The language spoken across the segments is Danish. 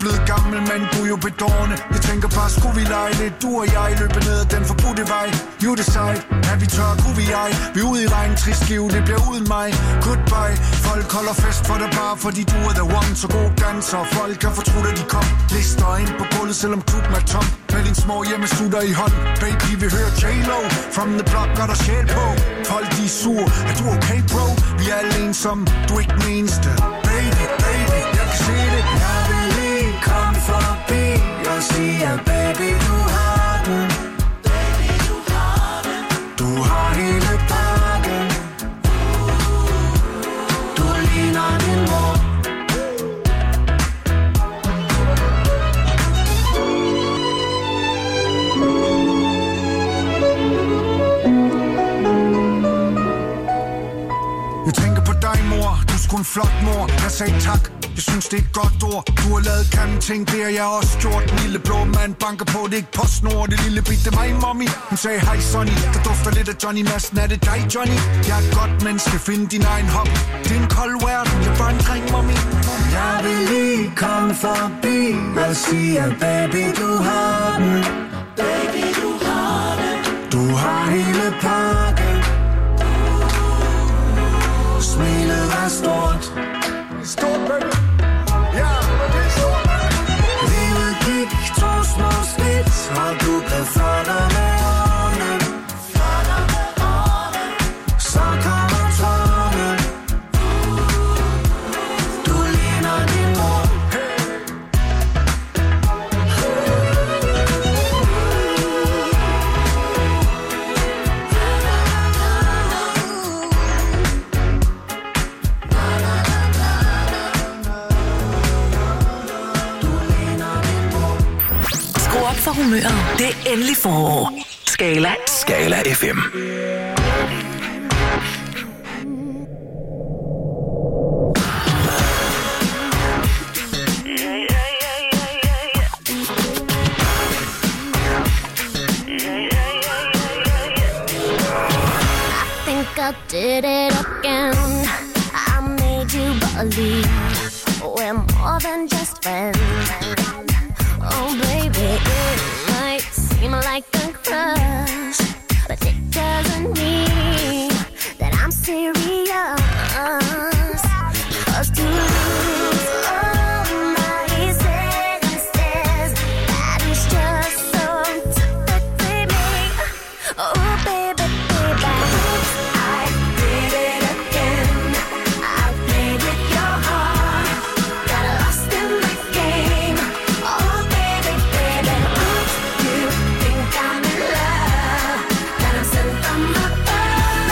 blevet gammel, men du er jo bedårende. Jeg tænker bare, skulle vi lege lidt, du og jeg løber ned ad den forbudte vej. You decide, er vi tør, kunne vi ej. Vi er ude i regn, trist skive, det bliver uden mig. Goodbye, folk holder fest for dig bare, fordi du er the one. Så god danser, folk kan fortrude, at de kom. Lister ind på gulvet, selvom klubben er tom. Med din små hjemmesutter i hånd. Baby, vi hører J-Lo, from the block, gør der sjæl på. Folk, de er sur, er du okay, bro? Vi er alle ensomme, du er ikke den eneste. Baby, baby, jeg kan se det. Jeg vil lige komme forbi og sige, at baby, du har den. Baby, du har den. Du har hele pakken. Du ligner din mor. Jeg tænker på dig, mor. Du er sgu en flot mor. Jeg sagde tak. Jeg synes, det er et godt ord. Du har lavet grimme ting, det har jeg også gjort. Den lille blå mand banker på, det er ikke PostNord. Det lille bit, det er mig, mommy. Hun sagde, hej Sonny, der dufter lidt af Johnny Madsen. Er det dig, Johnny? Jeg er et godt menneske, find din egen hop. Det er en kold verden, jeg er bare en dreng, mommy. Jeg vil lige komme forbi og sige, at baby, du har den. Baby, du har den. Du har hele pakken. Smilet er stort. Stort, baby. Ja, det er stort, baby. Livet gik 2 små skridt, og du blev flottere med årene. Flottere med årene. Så kommer tårne. Du ligner din mor. For humøret. Det er endelig forår. Skala FM. I did it again. I made you believe we're more than just friends. Oh baby, it might seem like a crush, but it doesn't mean that I'm serious. 'Cause to lose all my senses, that is just so typically me. Oh baby, baby, I did it again. I played with your heart, got lost in the game. Oh baby, baby, oops, you think I'm in love, that I'm sent from above.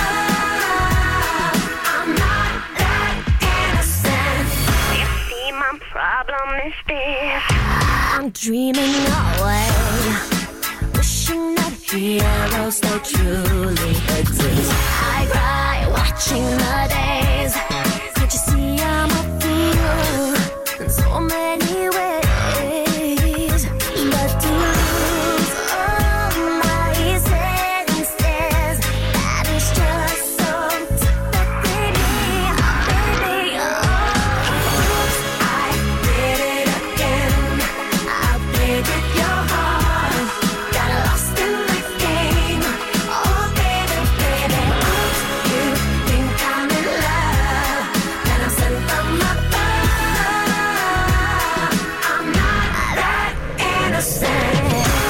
I'm not that innocent. You see, my problem is this: I'm dreaming away, wishing that heroes they truly exist. I cry watching the days. Can't you see I'm a fool in so many ways? But to lose all my senses, that is just so typically me. Oh baby, oh, oops, I did it again. I played with your heart, got lost in the game. Oh baby, baby, oops, you think I'm in love, that I'm sent from above. I'm not that innocent.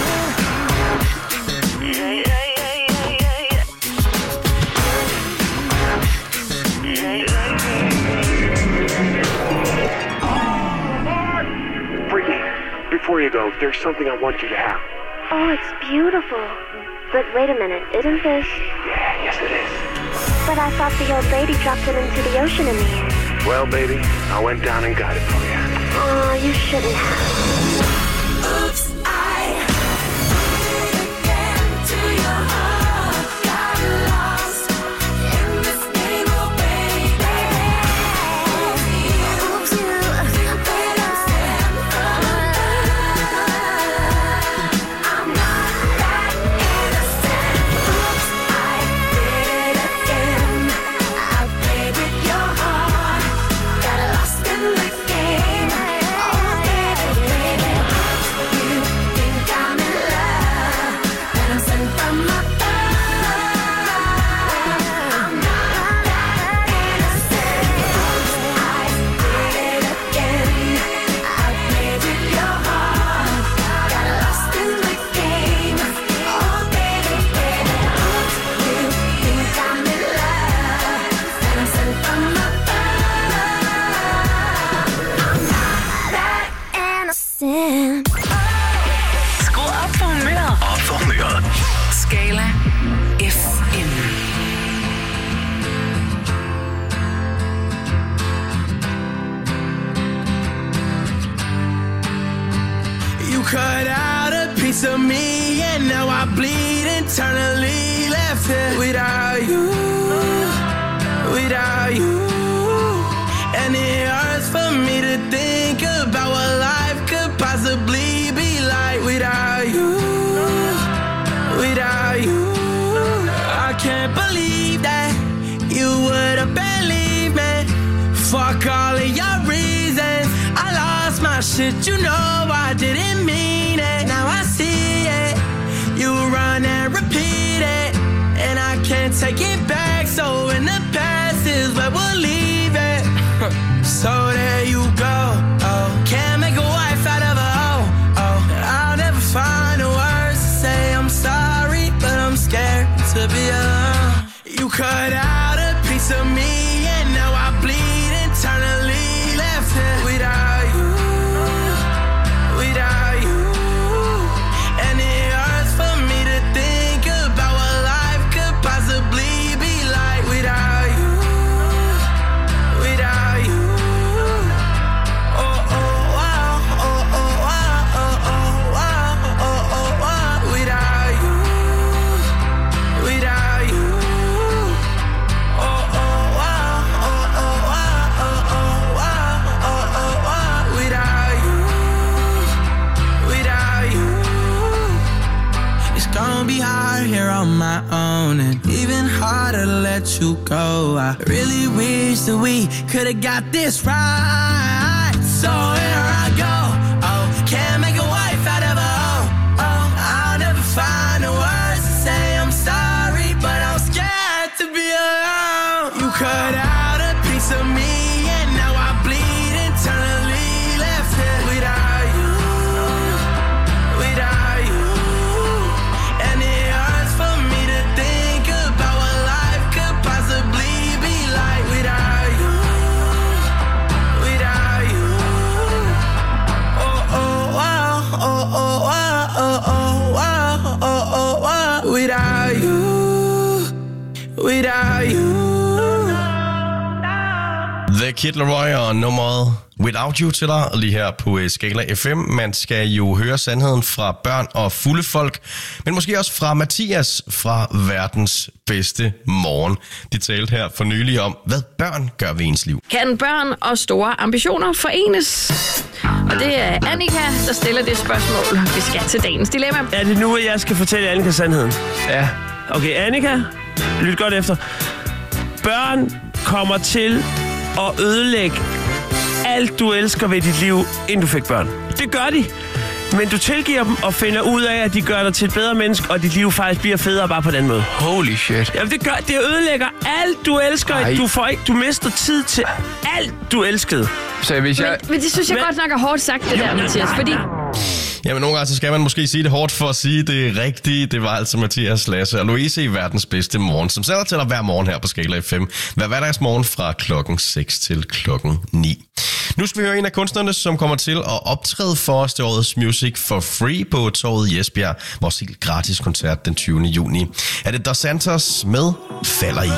Freaky, before you go, there's something I want you to have. Oh, it's beautiful. But wait a minute, isn't this? Yeah, yes it is. But I thought the old lady dropped it into the ocean in the end. Well, baby, I went down and got it for you. Oh, you shouldn't have. Oops, I did it again to your heart. Got lost in this game, oh baby. Oops, you think I'm sent from above. I'm not that innocent. Oops, I did it again. I played with your heart, got lost in the game. Oh baby, understand. Skru op for humøret. Op for humøret. Skala FM. You cut out a piece of me, and now I bleed internally. Left here without you, without you. And it hurts for me to think about what life could possibly be like without you, without you. I can't believe that you would have believed me. Fuck all of your reasons. I lost my shit, you know I didn't mean it. Now I see it. You run and repeat it, and I can't take it back. So in the past is where we'll leave it. So there you go. Oh, can't make a wife out of a hoe. Oh, I'll never find the words to say I'm sorry, but I'm scared to be alone. You cut out a piece of me, and now I bleed internally. Left here without you, without you. And it hurts for me to think about what life could possibly be like without you, without you. Oh, oh, wow, oh, oh, wow, oh, oh, wow, oh, oh, wow. Without you, without you. Oh, oh, wow, oh, oh, wow, oh, oh, wow, oh, oh, wow. Without you, without you. It's gonna be hard here on my own, and even harder to let you go. I really wish that we could've got this right. So here I go. Oh, can't make a wife out of a hoe. Oh, I'll never find the words to say I'm sorry, but I'm scared to be alone. You cut out a piece of me, and now I bleed internally. Left here without you, without you. And it hurts for me to think about what life could possibly be like without you, without you. Oh, oh, wow, oh, oh, wow, oh, oh, wow, oh, oh, wow. Without you, without you. The Kid Laroi og nummeret Without You til dig lige her på Skala FM. Man skal jo høre sandheden fra børn og fulde folk, men måske også fra Mathias fra Verdens Bedste Morgen. De talte her for nylig om, hvad børn gør ved ens liv. Kan børn og store ambitioner forenes? Og det er Annika, der stiller det spørgsmål. Vi skal til dagens dilemma. Er det nu, at jeg skal fortælle Annika sandheden? Ja. Okay, Annika, lyt godt efter. Børn kommer til at ødelægge alt, du elsker ved dit liv, inden du fik børn. Det gør de. Men du tilgiver dem og finder ud af, at de gør dig til et bedre menneske, og dit liv faktisk bliver federe bare på den måde. Holy shit. Jamen, det ødelægger alt, du elsker. Du mister tid til alt, du elskede. Så hvis jeg... Men det synes jeg godt nok er hårdt sagt, det der, Mathias, fordi... Jamen, nogle gange så skal man måske sige det hårdt for at sige det rigtige. Det var altså Mathias, Lasse og Louise i Verdens Bedste Morgen, som sender til dig hver morgen her på Skala FM. Hver hverdagsmorgen fra klokken 6 til klokken 9. Nu skal vi høre en af kunstnerne, som kommer til at optræde for os til årets Music for Free på torvet i Esbjerg. Vores helt gratis koncert den 20. juni. Er det Dos Santos med Falder i.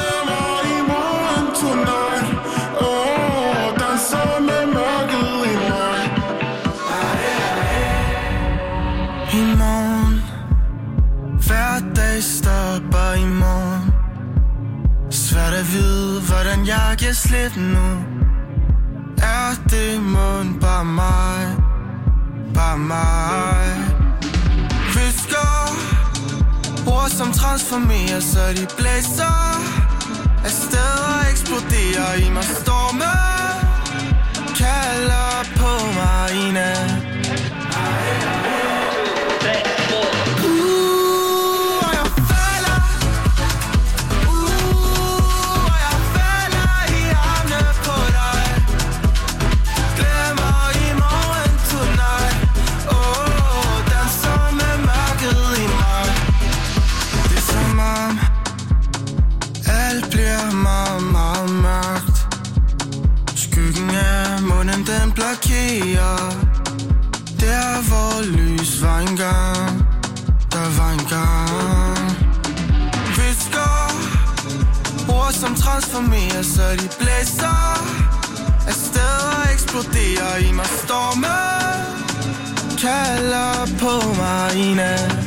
I morgen, hver dag stopper i morgen. Svært at vide, hvordan jeg kan slip nu. Er det mund bare mig, bare mig? Visker ord som transformerer, så de blæser afsted og eksploderer i mig. Storme kalder på mig i nat. Den blokerer engang. Visker ord som transformerer, så de blæser afsted og eksploderer i mig. Storme kalder på mig i nat.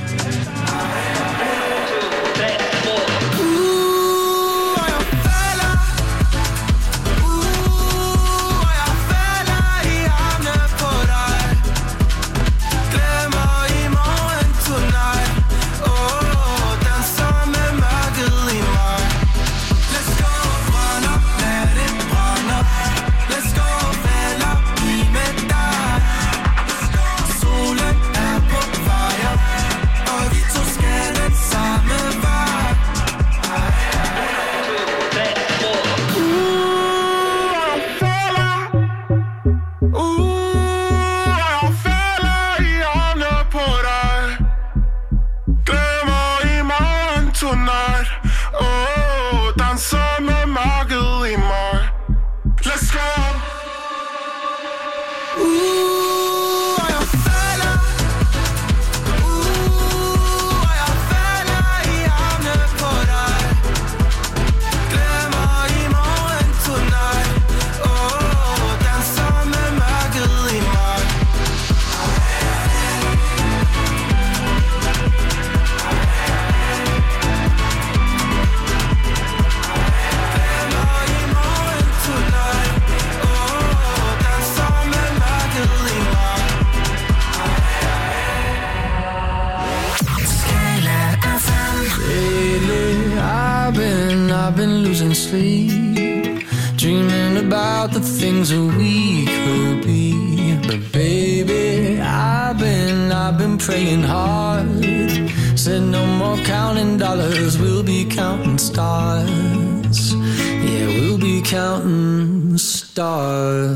I've been losing sleep, dreaming about the things that we could be. But baby, I've been praying hard. Said no more counting dollars, we'll be counting stars. Yeah, we'll be counting stars.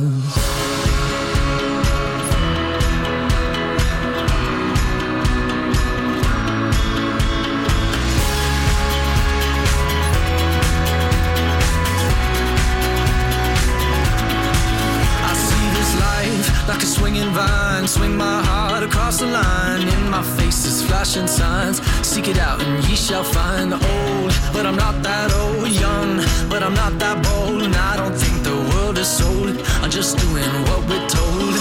Like a swinging vine, swing my heart across the line. In my face is flashing signs. Seek it out and ye shall find. Old, but I'm not that old. Young, but I'm not that bold. And I don't think the world is sold. I'm just doing what we're told.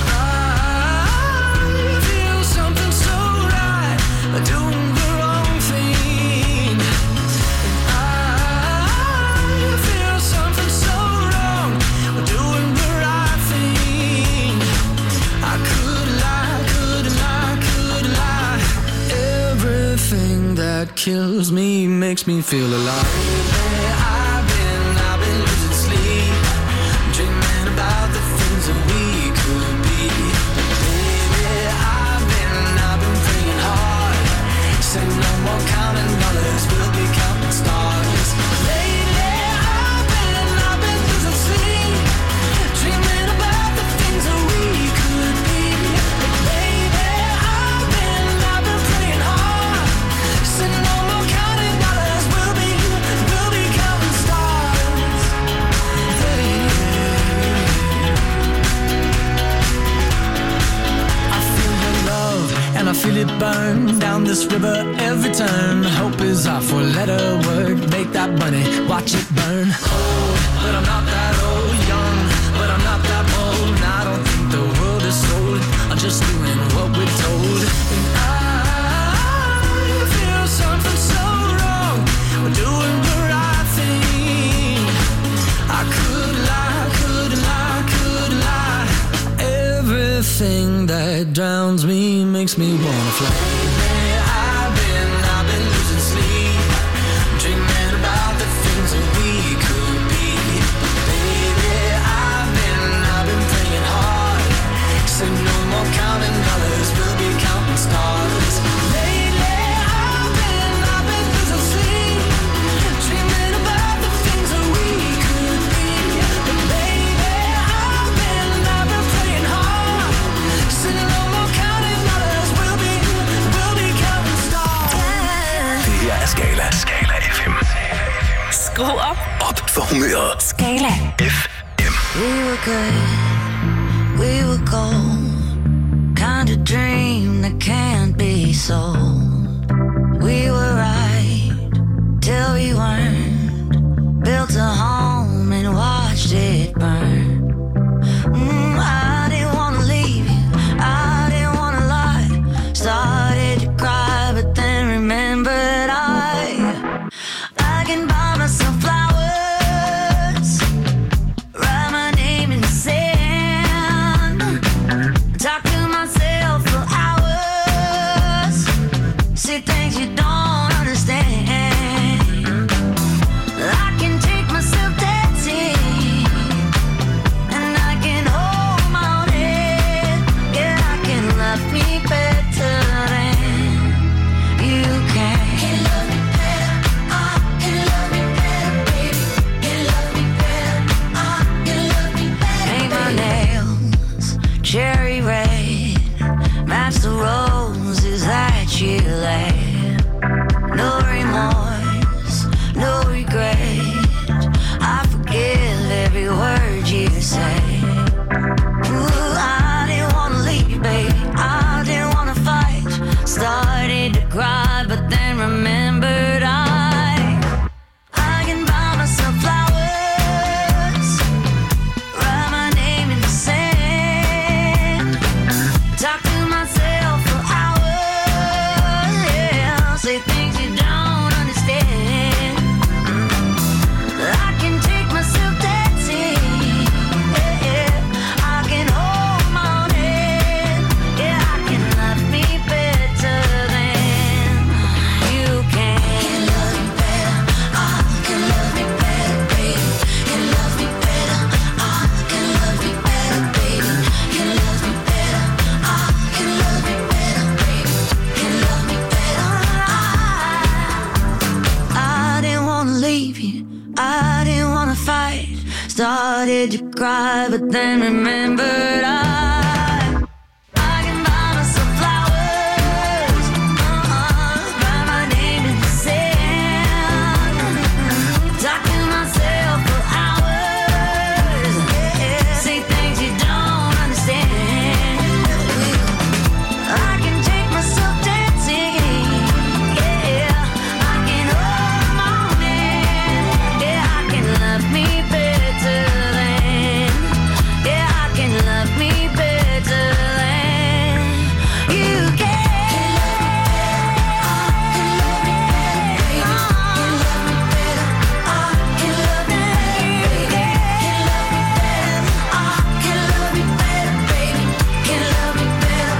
I feel something so right, doing the wrong thing. And I feel something so wrong, doing the right thing. I could lie. Everything that kills me makes me feel alive. I've been losing sleep, dreaming about the things that we could be. Baby, I've been praying hard. Say no more counting dollars, we'll be counting stars. Lately, I've been losing sleep, dreaming about the things that we could be. Baby, I've been praying hard. Say no more counting dollars, we'll be counting stars. Hey. I feel your love and I feel it burn down this river every turn. Hope is our four-letter word. Make that money, watch it burn. Old, but I'm not that old. Young, but I'm not that bold. And I don't think the world is sold. I'm just doing what we're told. And I feel something so wrong. We're doing the right thing. I could lie. Everything that drowns me makes me wanna fly. I've been losing sleep, dreaming about the things that we could be. Baby, I've been praying hard. Say no more counting dollars, we'll be counting stars. Lately, I've been losing sleep, dreaming about the things that we could be. But baby, I've been praying hard. Say no more counting dollars, we'll be counting stars. Det her er Skala FM. Skru op for humøret. Skala FM. We were good, we were gold. Kind of dream that can't be sold. We were right till we weren't. Built a home and watched it burn. I didn't wanna leave you, I didn't wanna lie. Started to cry, but then remembered I can buy myself flowers, write my name in the sand, talk to myself for hours, say things you don't understand. I can take myself dancing, and I can hold my own head. Yeah, I can love me better than you can. Can love me better, I can love me better, baby. Can love me better, I can love me better. Paint my nails cherry red, match the roses that you laid. No remorse, no regret. I forgive every word you say. Ooh, I didn't wanna leave, baby. I didn't wanna fight. Started to cry, but then remembered I can buy myself flowers, write my name in the sand, talk to myself for hours, yeah, say things you don't understand. I can take myself dancing, yeah, I can hold my own head, yeah, I can love me better than you can. Can love me better, I can love me better, baby. Can love me better, I can love me better, baby. Can love me better, I can love me better, baby. Can love me better, I didn't wanna leave you, I didn't wanna fight. Started to cry, but then remembered I can buy myself flowers, write my name in the sand, talk to myself for hours, yeah, say things you don't understand. I can take myself dancing, yeah, I can hold my own hand, yeah, I can love me better than, yeah, I can love me better than you can. Can love me better, I can love me better, I can love me better, baby. Can love me better,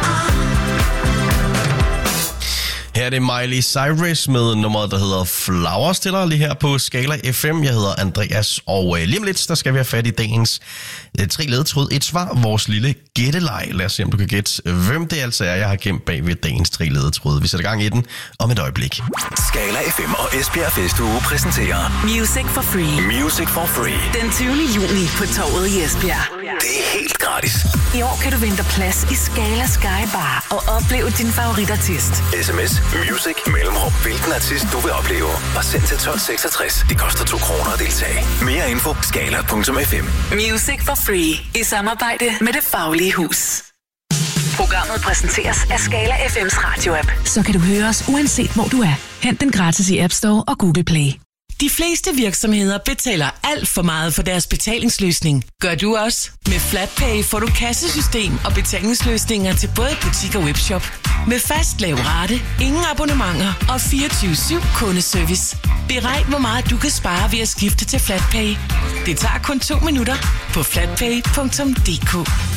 Her er det Miley Cyrus med nummeret, der hedder Flowers til dig lige her på Skala FM. Jeg hedder Andreas, og lige om lidt, der skal vi have fat i dagens 3 ledetråd. Et svar, vores lille gætteleg. Lad os se, om du kan gætte, hvem det altså er, jeg har gemt bag ved dagens 3 ledetråd. Vi sætter gang i den om et øjeblik. Skala FM og Esbjerg Festuge præsenterer Music for Free. Music for Free. Den 20. juni på Torvet i Esbjerg. Det er helt gratis. I år kan du vinde plads i Skala Sky Bar og opleve din favoritartist. SMS Music mellemrum hvilken artist du vil opleve. Og send til 1266. Det koster 2 kroner at deltage. Mere info skala.fm. Music for Free i samarbejde med Det Faglige Hus. Programmet præsenteres af Skala FM's radioapp. Så kan du høre os uanset hvor du er. Hent den gratis i App Store og Google Play. De fleste virksomheder betaler alt for meget for deres betalingsløsning. Gør du også? Med FlatPay får du kassesystem og betalingsløsninger til både butik og webshop. Med fast lav rate, ingen abonnementer og 24/7 kundeservice. Beregn, hvor meget du kan spare ved at skifte til FlatPay. Det tager kun 2 minutter på flatpay.dk.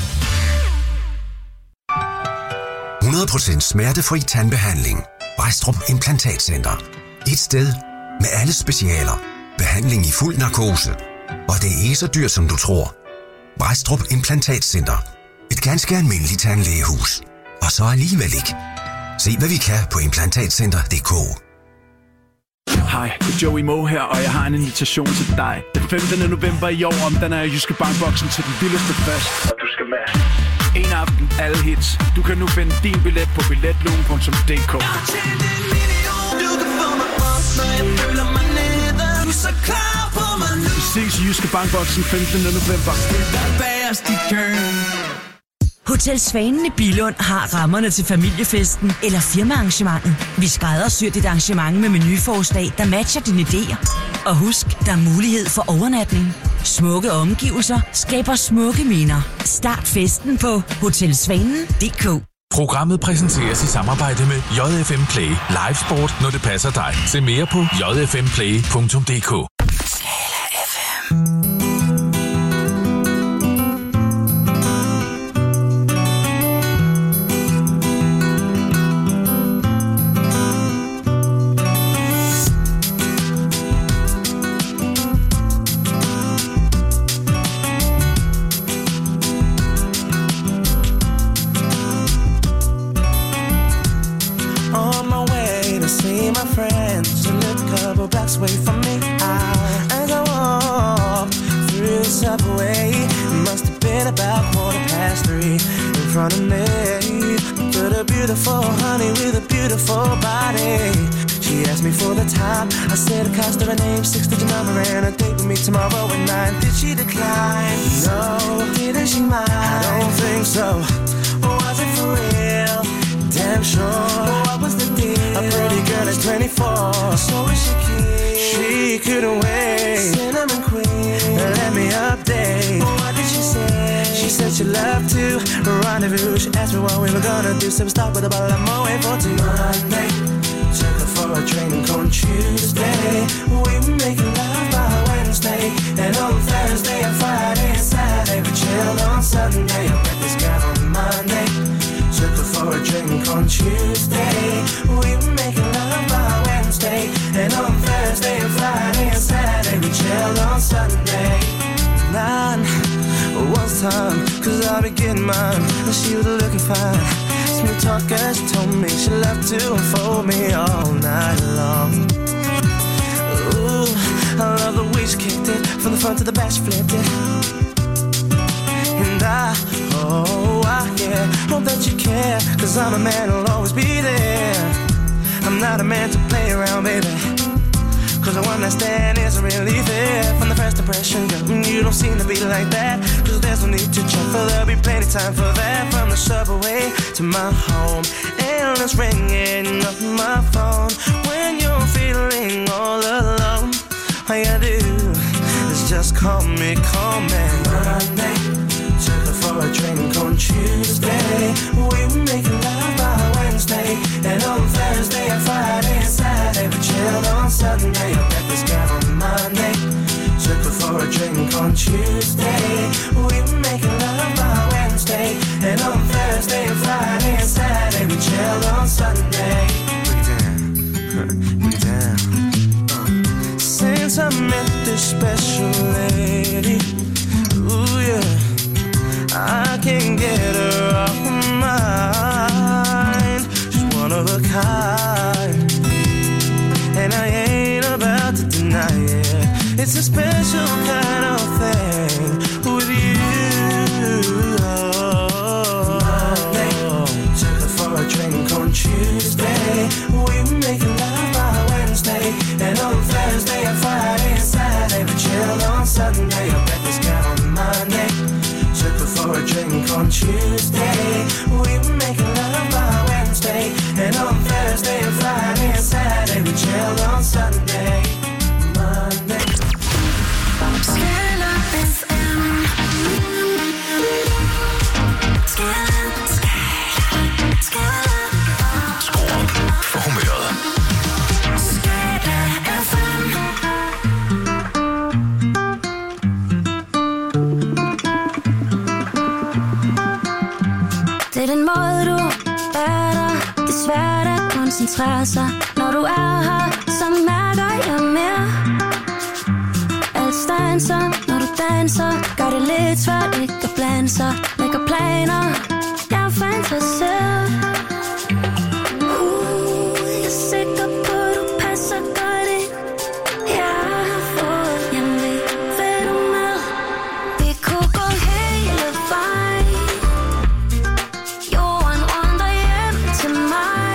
100% smertefri tandbehandling. Brædstrup Implantatcenter. Et sted med alle specialer. Behandling i fuld narkose. Og det er ikke så dyrt, som du tror. Brædstrup Implantatcenter. Et ganske almindeligt tandlægehus. Og så alligevel ikke. Se hvad vi kan på implantatcenter.dk. Hej, det er Joey Moe her, og jeg har en invitation til dig. Den 15. november i år omdanner jeg Jyske Bankboksen til den vildeste fest. Og du skal med. En aften, alle hits. Du kan nu finde din billet på billetlugen.dk. Vi ses i Jyske Bankboksen 15. november. Hotel Svanen i Billund har rammerne til familiefesten eller firmaarrangementet. Vi skræddersyr dit arrangement med menuforslag, der matcher dine idéer. Og husk, der er mulighed for overnatning. Smukke omgivelser skaber smukke minder. Start festen på hotelsvanen.dk. Programmet præsenteres i samarbejde med JFM Play. Live sport, når det passer dig. Se mere på jfmplay.dk. Away from me, as I walk through the subway, it must have been about 3:15 in front of me. But a beautiful honey with a beautiful body. She asked me for the time. I said it cost her a name, 6-digit number, and a date with me tomorrow at 9. Did she decline? No. Didn't she mind? I don't think so. Was it for real? Damn sure. What was the deal? A pretty girl is 24, so is she cute? She couldn't wait. Cinnamon queen, let me update. What did she say? She said she loved to rendezvous. She asked me what we were gonna do. So we start with a bottle of Moet for Monday. Took her for a drink on Tuesday. We were making love by Wednesday. And on Thursday and Friday and Saturday we chilled on Sunday. I met this guy on Monday. Took her for a drink on Tuesday. We were making love by Wednesday. And on Thursday and Friday and Saturday we chilled on Sunday. 9 was time, cause I'll be getting mine. And she was looking fine. Smooth talker, she told me she loved to unfold me all night long. Ooh, I love the way she kicked it. From the front to the back she flipped it. And yeah, hope that you care, cause I'm a man who'll always be there. I'm not a man to play around, baby, cause the one I stand isn't really fair. From the first impression, girl, you don't seem to be like that. Cause there's no need to check, for there'll be plenty time for that. From the subway to my home, and it's ringing up my phone. When you're feeling all alone, all you gotta do is just call me, Monday. Took her for a drink on Tuesday. We were making love by Wednesday. And on Thursday and Friday and Saturday we chilled on Sunday. I met this guy on Monday. Took her for a drink on Tuesday. We were making love by Wednesday. And on Thursday and Friday and Saturday we chilled on Sunday. Break it down. Since I met this special lady, ooh yeah, I can't get her off my mind. She's one of a kind, and I ain't about to deny it. It's a special kind of thing with you. Monday, took her for a drink on Tuesday. We were making love by Wednesday. And on Thursday and Friday and Saturday we chilled on Sunday. I met this guy on Monday. Took her for a drink on Tuesday. We were making love by Wednesday. And on Thursday and Friday and Saturday we chilled on Sunday. Monday. Skala FM. Skala. Skru op for humøret. Skala FM. Det er den måde du er der. Det er svært at koncentrere sig. Når du er her, så mærker jeg mere. Alt stanser, når du danser. Gør det lidt svært ikke at blande sig. Lægger planer, jeg er fantaseret. Jeg er sikker på, du passer godt ind. Jeg har fået hjemlig. Vil du med? Vi kunne gå hele vejen. Jorden rundt og hjem til mig.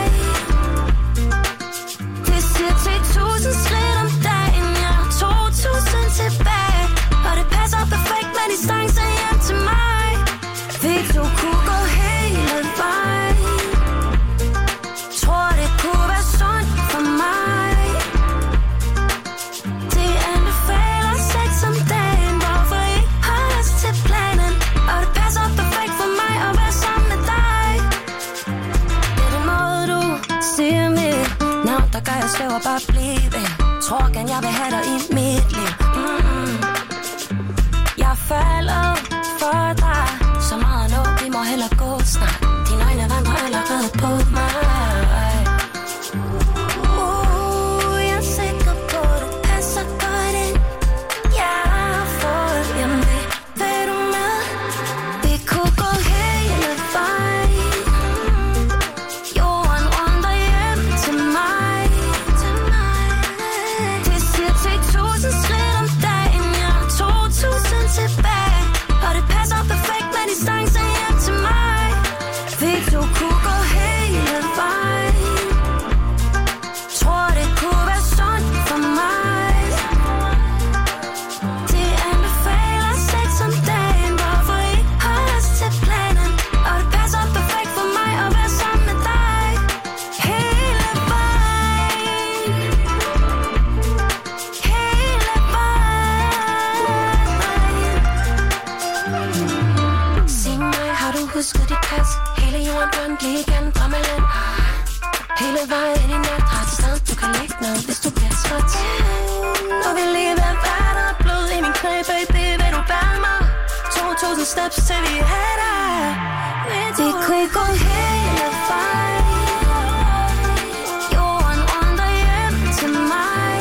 Det siger 10.000 skridt om dagen. Jeg har 2.000 tilbage. Og det passer perfekt med distance hjem til mig. Vi to kunne gå gør, jeg svæver bare blive. Tror gerne, jeg vil have dig i mit liv. Jeg falder for dig. Så meget nu, vi må hellere gå snart. Dine øjne vandrer allerede på mig. Jeg er sikker på, du passer godt ind. Jeg har fået hjemme. Vil du med? Vi kunne gå hele vejen. Jorden rundt og hjem til mig. Det siger til 1000 skridt om dagen. Jeg har 2000 tilbage. Og det passer perfekt med distancen hjem til mig. Vil du kunne gå hele vejen? Tror det kunne være sundt for mig. Det anbefaler sex om dagen. Hvorfor ikke holde os til planen? Og det passer perfekt for mig at være sammen med dig. Hele vejen. Hele vejen. Sig mig, har du husket dit pas? Hele jorden rundt, lige igennem drømmeland. Hele vejen ind i nat, har et sted, du kan lægge ned, hvis du bliver træt. Og vi lige ved vand og blod i min knæ, baby, vil du bære mig? 2000 steps til vi er der. Vi kunne gå hele vejen. Jorden rundt og hjem til mig.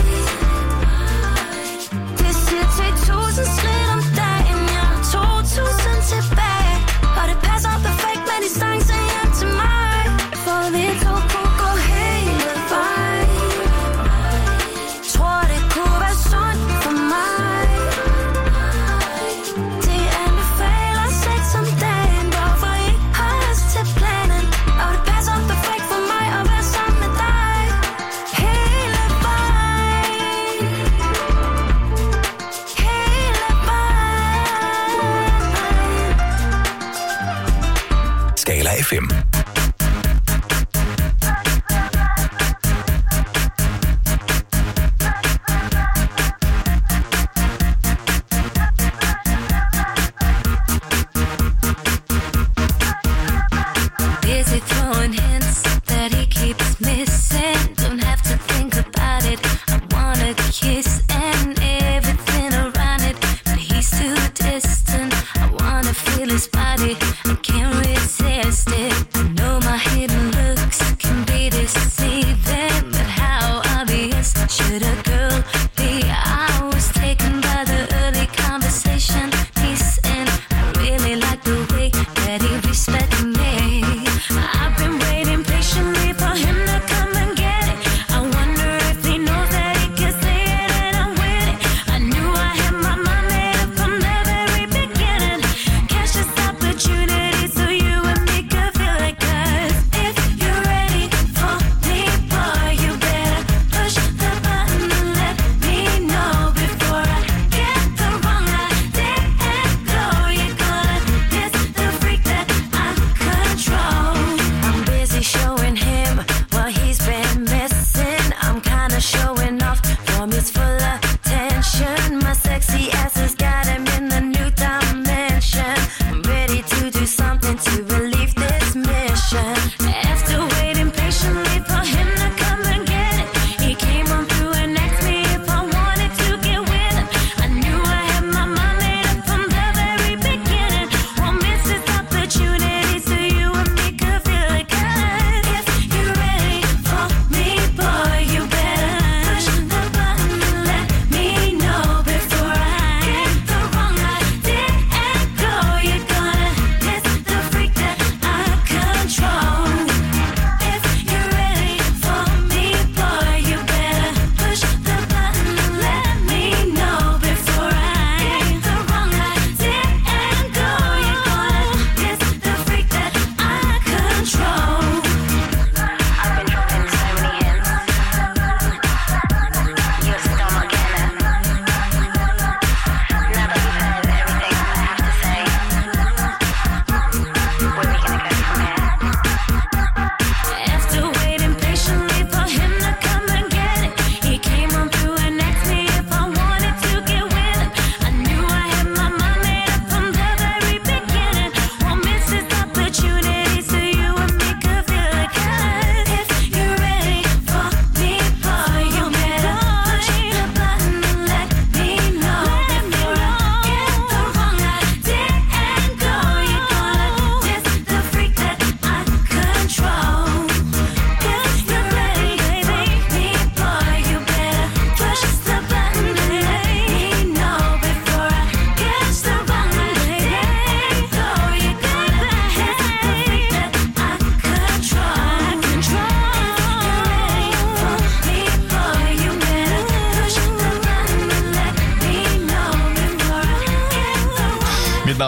Det siger til 1000 skridt om dagen. Jeg har 2000 tilbage. Og det passer perfekt med distancen hjem til mig. For vi to kunne gå hele vejen. Tror det kunne være sundt for mig. Det anbefaler sex om dagen. Hvorfor ikke holde os til planen? Og det passer perfekt for mig at være sammen med dig. Hele vejen. Hele vejen. Skala FM. Busy throwing hints that he keeps missing. Don't have to think about it. I wanna kiss and everything around it, but he's too distant. I wanna feel his body. I can't resist it. I know my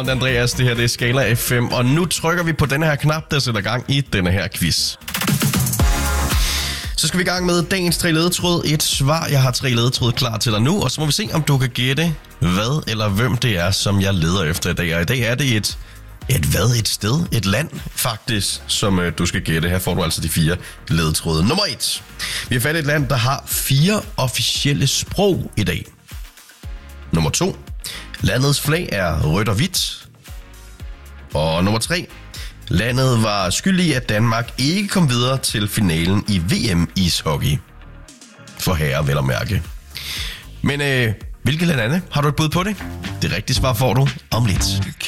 navn er Andreas, det her det er Skala FM, og nu trykker vi på den her knap, der sætter gang i denne her quiz. Så skal vi i gang med dagens 3 ledetråd. Et svar, jeg har 3 ledetråd klar til dig nu, og så må vi se, om du kan gætte, hvad eller hvem det er, som jeg leder efter i dag. Og i dag er det et sted, et land faktisk, som du skal gætte. Her får du altså de 4 ledetråde. Nummer 1. Vi har fat i et land, der har 4 officielle sprog i dag. Nummer 2. Landets flag er rødt og hvidt. Og nummer 3. Landet var skyld i, at Danmark ikke kom videre til finalen i VM ishockey. For herrer, vel at mærke. Men hvilket land er det? Har du et bud på det? Det rigtige svar får du om lidt.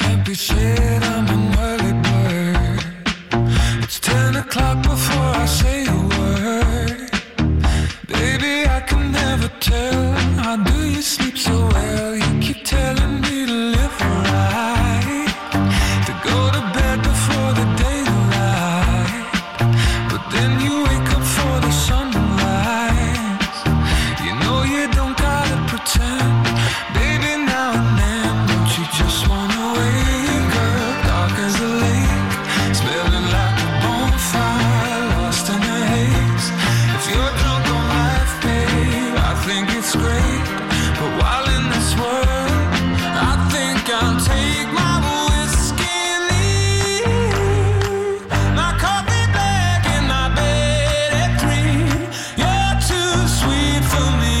It's 10 o'clock before I say a word. Baby, I can never tell. How do you sleep so well? You keep telling me to live right, to go to bed before the daylight, but then you wake up for the sunrise. You know you don't gotta pretend. Baby, now and then, don't you just wanna wake up dark as a lake, smelling like a bonfire, lost in the haze. If you're drunk on life, babe, I think it's great. But while in this world, I think I'll take my whiskey and leave. My coffee black and my bed at 3. You're too sweet for me.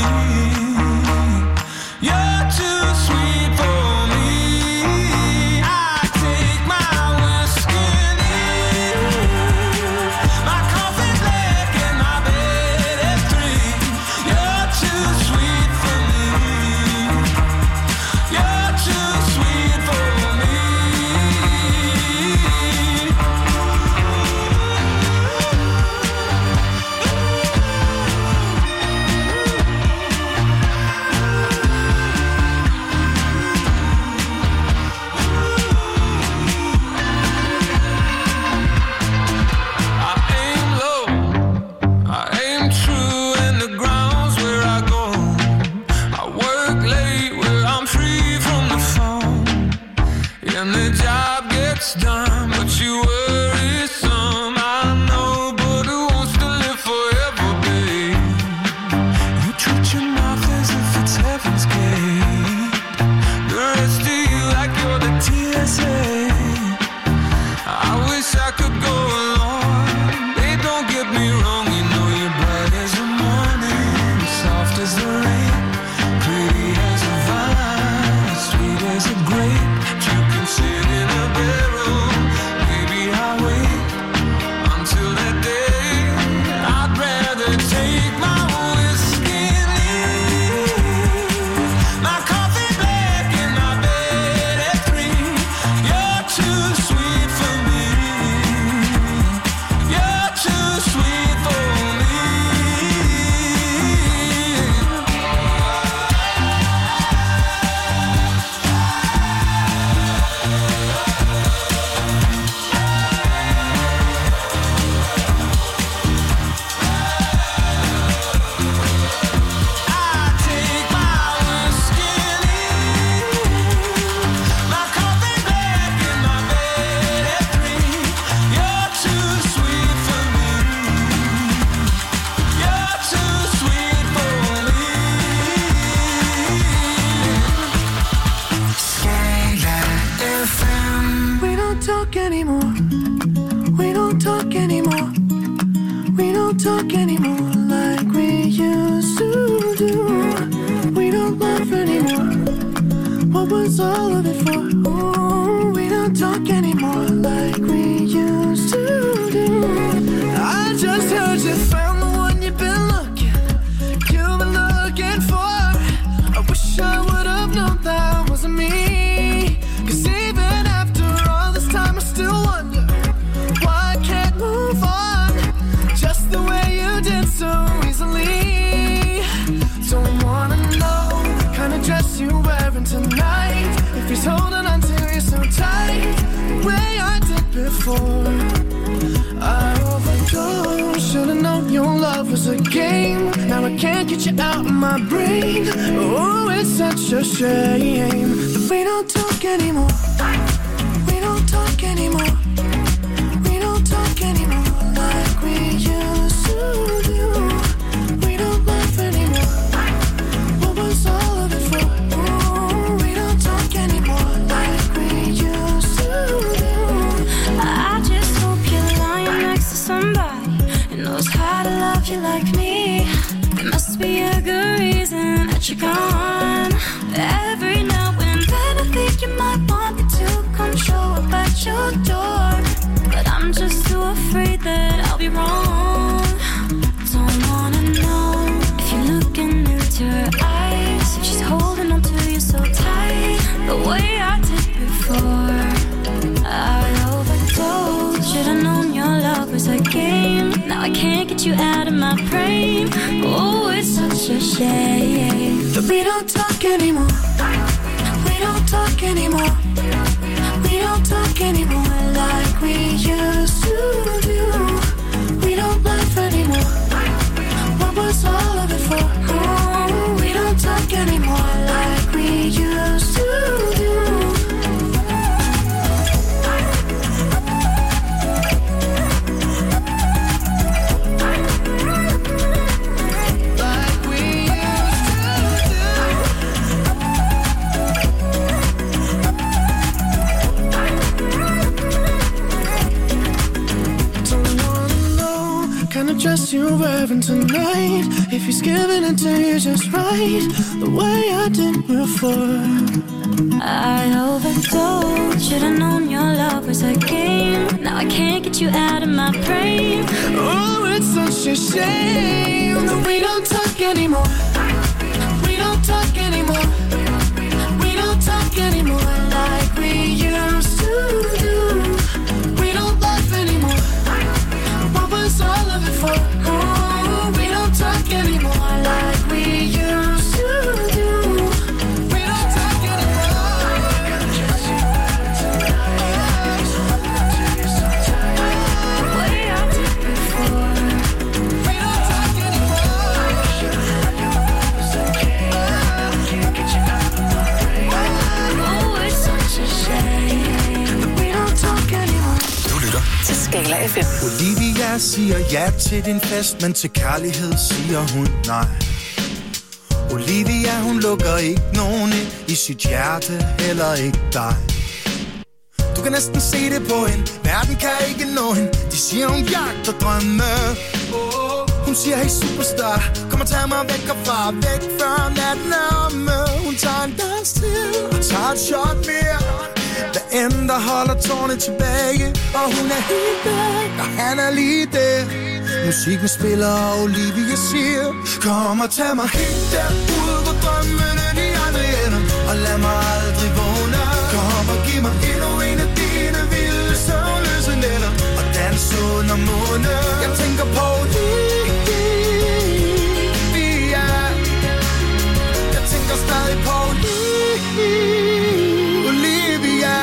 You're too sweet for me. I take my whiskey and leave. My coffee black and my bed at 3. You're too sweet for me. You're too sweet for me. I aim low, I aim true, and the ground's where I go. I work late where I'm free from the phone, and the job gets done, but you worry some. I know, but who wants to live forever, babe? You treat your mouth as if it's heaven's gate. The rest of you like you're the TSA. I wish I could go along. Babe, don't get me wrong, you know you're bright as the morning, soft as the rain, pretty as a vine, sweet as a grape. You can sit in a bedroom, maybe I'll wait until that day. I'd rather take my whiskey and leave. My coffee black and my bed at 3. You're too sweet for me. You're too sweet for me. I take my whiskey and leave. My coffee black and my bed at 3. You're too sweet for me. You're too sweet for me. Skala FM. We don't talk anymore. We don't talk anymore. We don't talk anymore like we used to do. We don't laugh anymore. What was all of it for? Ooh, we don't talk anymore like we used to do. I just heard you found the one you've been looking for. I wish I would have known that wasn't me. 'Cause even after all this time I still wonder why I can't move on just the way you did so easily. Don't wanna know the kind of dress you're wearing tonight, if he's holding on to you so tight the way I did before. I overdosed, should've known your love was a game. Now I can't get you out of my brain. Oh, it's such a shame. The We don't talk anymore. We don't talk anymore. We don't talk anymore like we used to do. We don't laugh anymore. What was all of it for? Ooh, we don't talk anymore like we used to do. I just hope you're lying next to somebody who knows how to love you like me. There must be a good reason that you're gone. Every now and then I think you might want me to come show up at your door, but I'm just too afraid that I'll be wrong. Don't wanna know if you're looking into her eyes, if she's holding on to you so tight, the way I did before. I overdosed. Should've known your love was a game. Now I can't get you out of my brain. Oh, it's such a shame that we don't talk anymore. We don't talk anymore. We don't talk anymore like we used to do. We don't laugh anymore. What was all of it for? Oh, we don't talk anymore like we used to do. Dress you're wearing tonight, if he's giving it to you just right, the way I did before. I overdosed. Should've known your love was a game. Now I can't get you out of my brain. Oh, it's such a shame that we don't talk anymore. We don't talk anymore. We don't talk anymore like we used to do. We don't laugh anymore. What was all of it for? Oh, we don't talk anymore like we used to do. We don't talk anymore. The way I did before. We don't talk anymore. Can't get you out of my brain. Oh, it's such a shame that we don't talk anymore. Du lytter til Skala FM. Olivia siger ja til din fest, men til kærlighed siger hun nej. Olivia, hun lukker ikke nogen ind i sit hjerte, heller ikke dig. Du kan næsten se det på hende, verden kan ikke nå hende. De siger hun jagter drømme. Hun siger hey superstar, kom og tag mig væk herfra, væk før natten er omme. Hun tager en dans til og tager et shot mere. Hvad end der holder tårne tilbage, og hun er helt væk, og han er lige der. Musikken spiller, og Olivia siger, kom og tag mig helt derud, hvor drømmene de aldrig ender, og lad mig aldrig vågne. Kom og giv mig endnu en af dine vilde søvnløse nætter, og dans under måne. Jeg tænker på Olivia, jeg tænker stadig på Olivia.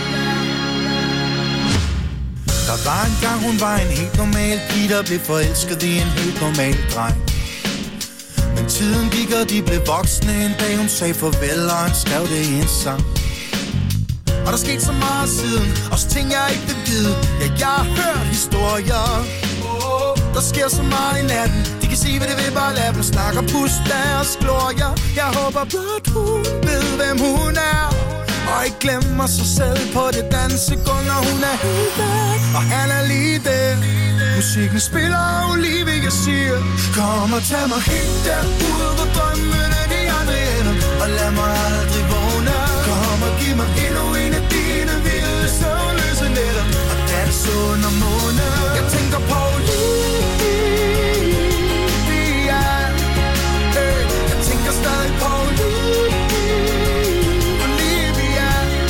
Der var en gang, hun var en helt normal pige, der blev forelsket i en helt normal dreng. Men tiden gik, og de blev voksne. En dag hun sagde farvel, og han skrev det i en sang. Og der skete så meget siden, også ting jeg ikke vil vide. Ja, jeg har hørt historier. Der sker så meget i natten, de kan sige, hvad det vil, bare lad dem snakke og puste deres glorier. Jeg håber blot, hun ved, hvem hun er, og ikke glemmer sig selv på det dansekund, når hun er helt væk, og han er lige der. Musikken spiller, og Olivia siger, kom og tag mig helt derud, hvor drømmene de aldrig ender, og lad mig aldrig vågne. Kom og giv mig endnu en af dine vilde søvnløse nætter, og dans under måne. Jeg tænker på Olivia, jeg tænker stadig på Olivia.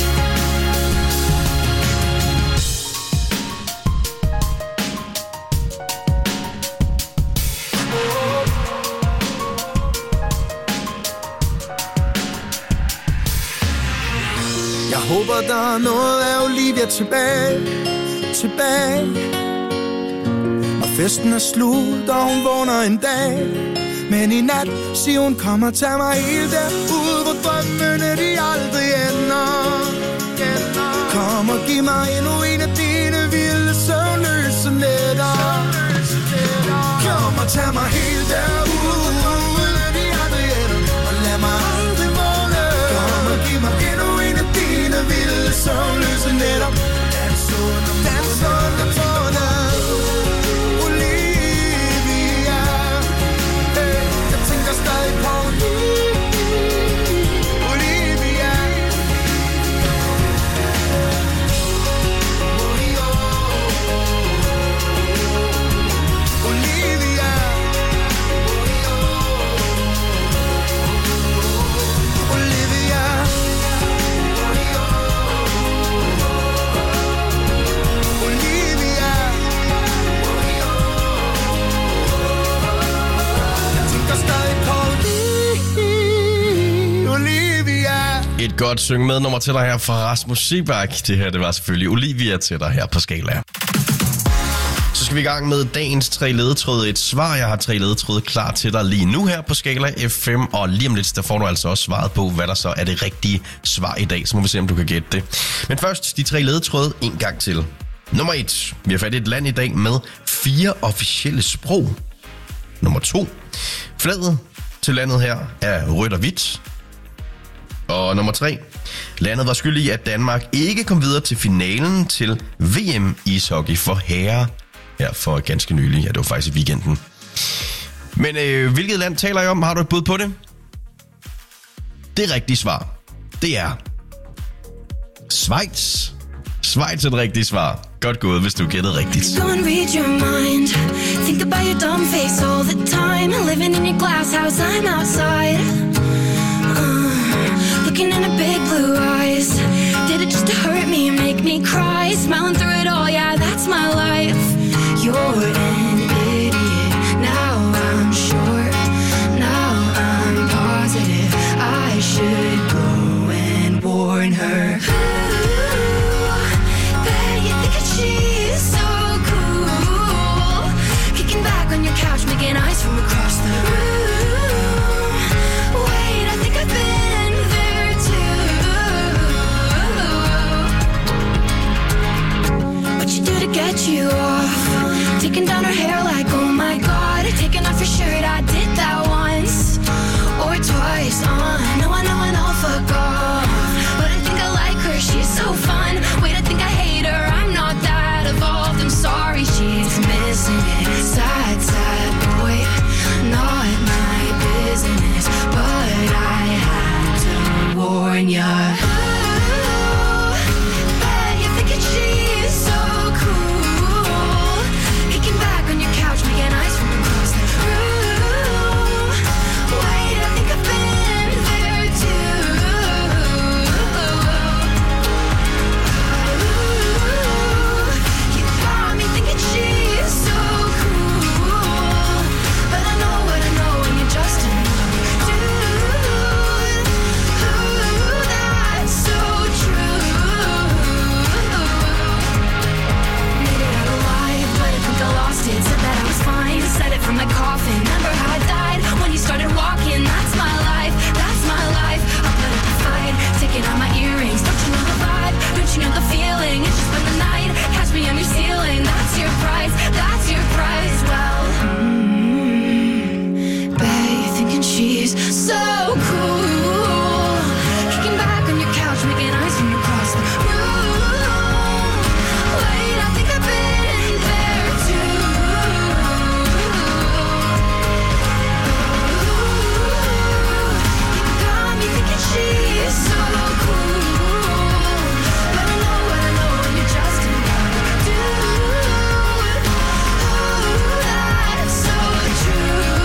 Jeg håber, der er noget af Olivia tilbage. Når festen er slut, og hun vågner en dag Men i nat, siger hun, kom og tag mig helt derud, hvor drømmene de aldrig ender. Kom og giv mig endnu en af dine vilde søvnløse nætter. Kom og tag mig helt derud, hvor drømmene de aldrig ender, og lad mig aldrig vågne. Kom og giv mig endnu en af dine vilde søvnløse nætter. Dans under tårne. Olivia, hey, jeg tænker stadig på Olivia. Olivia. Olivia. Et godt synge med nummer til dig her fra Rasmus Seebach. Det her, det var selvfølgelig Olivia til dig her på Skala. Så skal vi i gang med dagens 3 ledetråde. Et svar, jeg har 3 ledetråde klar til dig lige nu her på Skala FM. Og lige om lidt, der får du altså også svaret på, hvad der så er det rigtige svar i dag. Så må vi se, om du kan gætte det. Men først de 3 ledetråde en gang til. Nummer 1. Vi har fat i et land i dag med 4 officielle sprog. Nummer 2. Flaget til landet her er rødt og hvidt. Og nummer 3. Landet var skyld i, at Danmark ikke kom videre til finalen til VM ishockey for herrer her for ganske nylig. Ja, det var faktisk i weekenden. Men hvilket land taler jeg om? Har du et bud på det? Det rigtige svar, det er Schweiz. Schweiz er det rigtige svar. Godt gået, hvis du gættede rigtigt. Go and read your mind. Think about your dumb face all the time. Living in your glass house, I'm outside. Looking in her big blue eyes. Did it just to hurt me and make me cry? Smiling through it all, yeah, that's my life. You're an idiot. Now I'm sure. Now I'm positive. I should go and warn her. She's so cool. Kicking back on your couch, making eyes from across the room. Wait, I think I've been there too. What you do to get you off? Taking down her hair like, oh my god. Taking off your shirt, I did that once or twice. No, I know and I'll fuck off. But I think I like her, she's so fun. Wait, I think I hate her, I'm not that evolved. I'm sorry, she's missing it. Sad, sad boy, not my business. But I had to warn ya. Bet you're thinking she's so cool. Kicking back on your couch, making eyes from across the room. Wait, I think I've been there too. You got me thinking she's so cool. But I know what I know and you're just another dude. That's so true. Made it out alive, but I think I lost it. Said that I was fine, said it from my coffin. Remember how I died when you started walking? That's my life, that's my life. I'll put up a fight, taking out my earrings. Don't you know the vibe? Don't you know the feeling? It's just been the night. Catch me on your ceiling. That's your price, that's your price. Well, bet you're thinking she's so cool. Kicking back on your couch, making eyes from across the room. Wait, I think I've been there too. You got me thinking she's so cool. But I know what I know and you're just another dude. That's so true.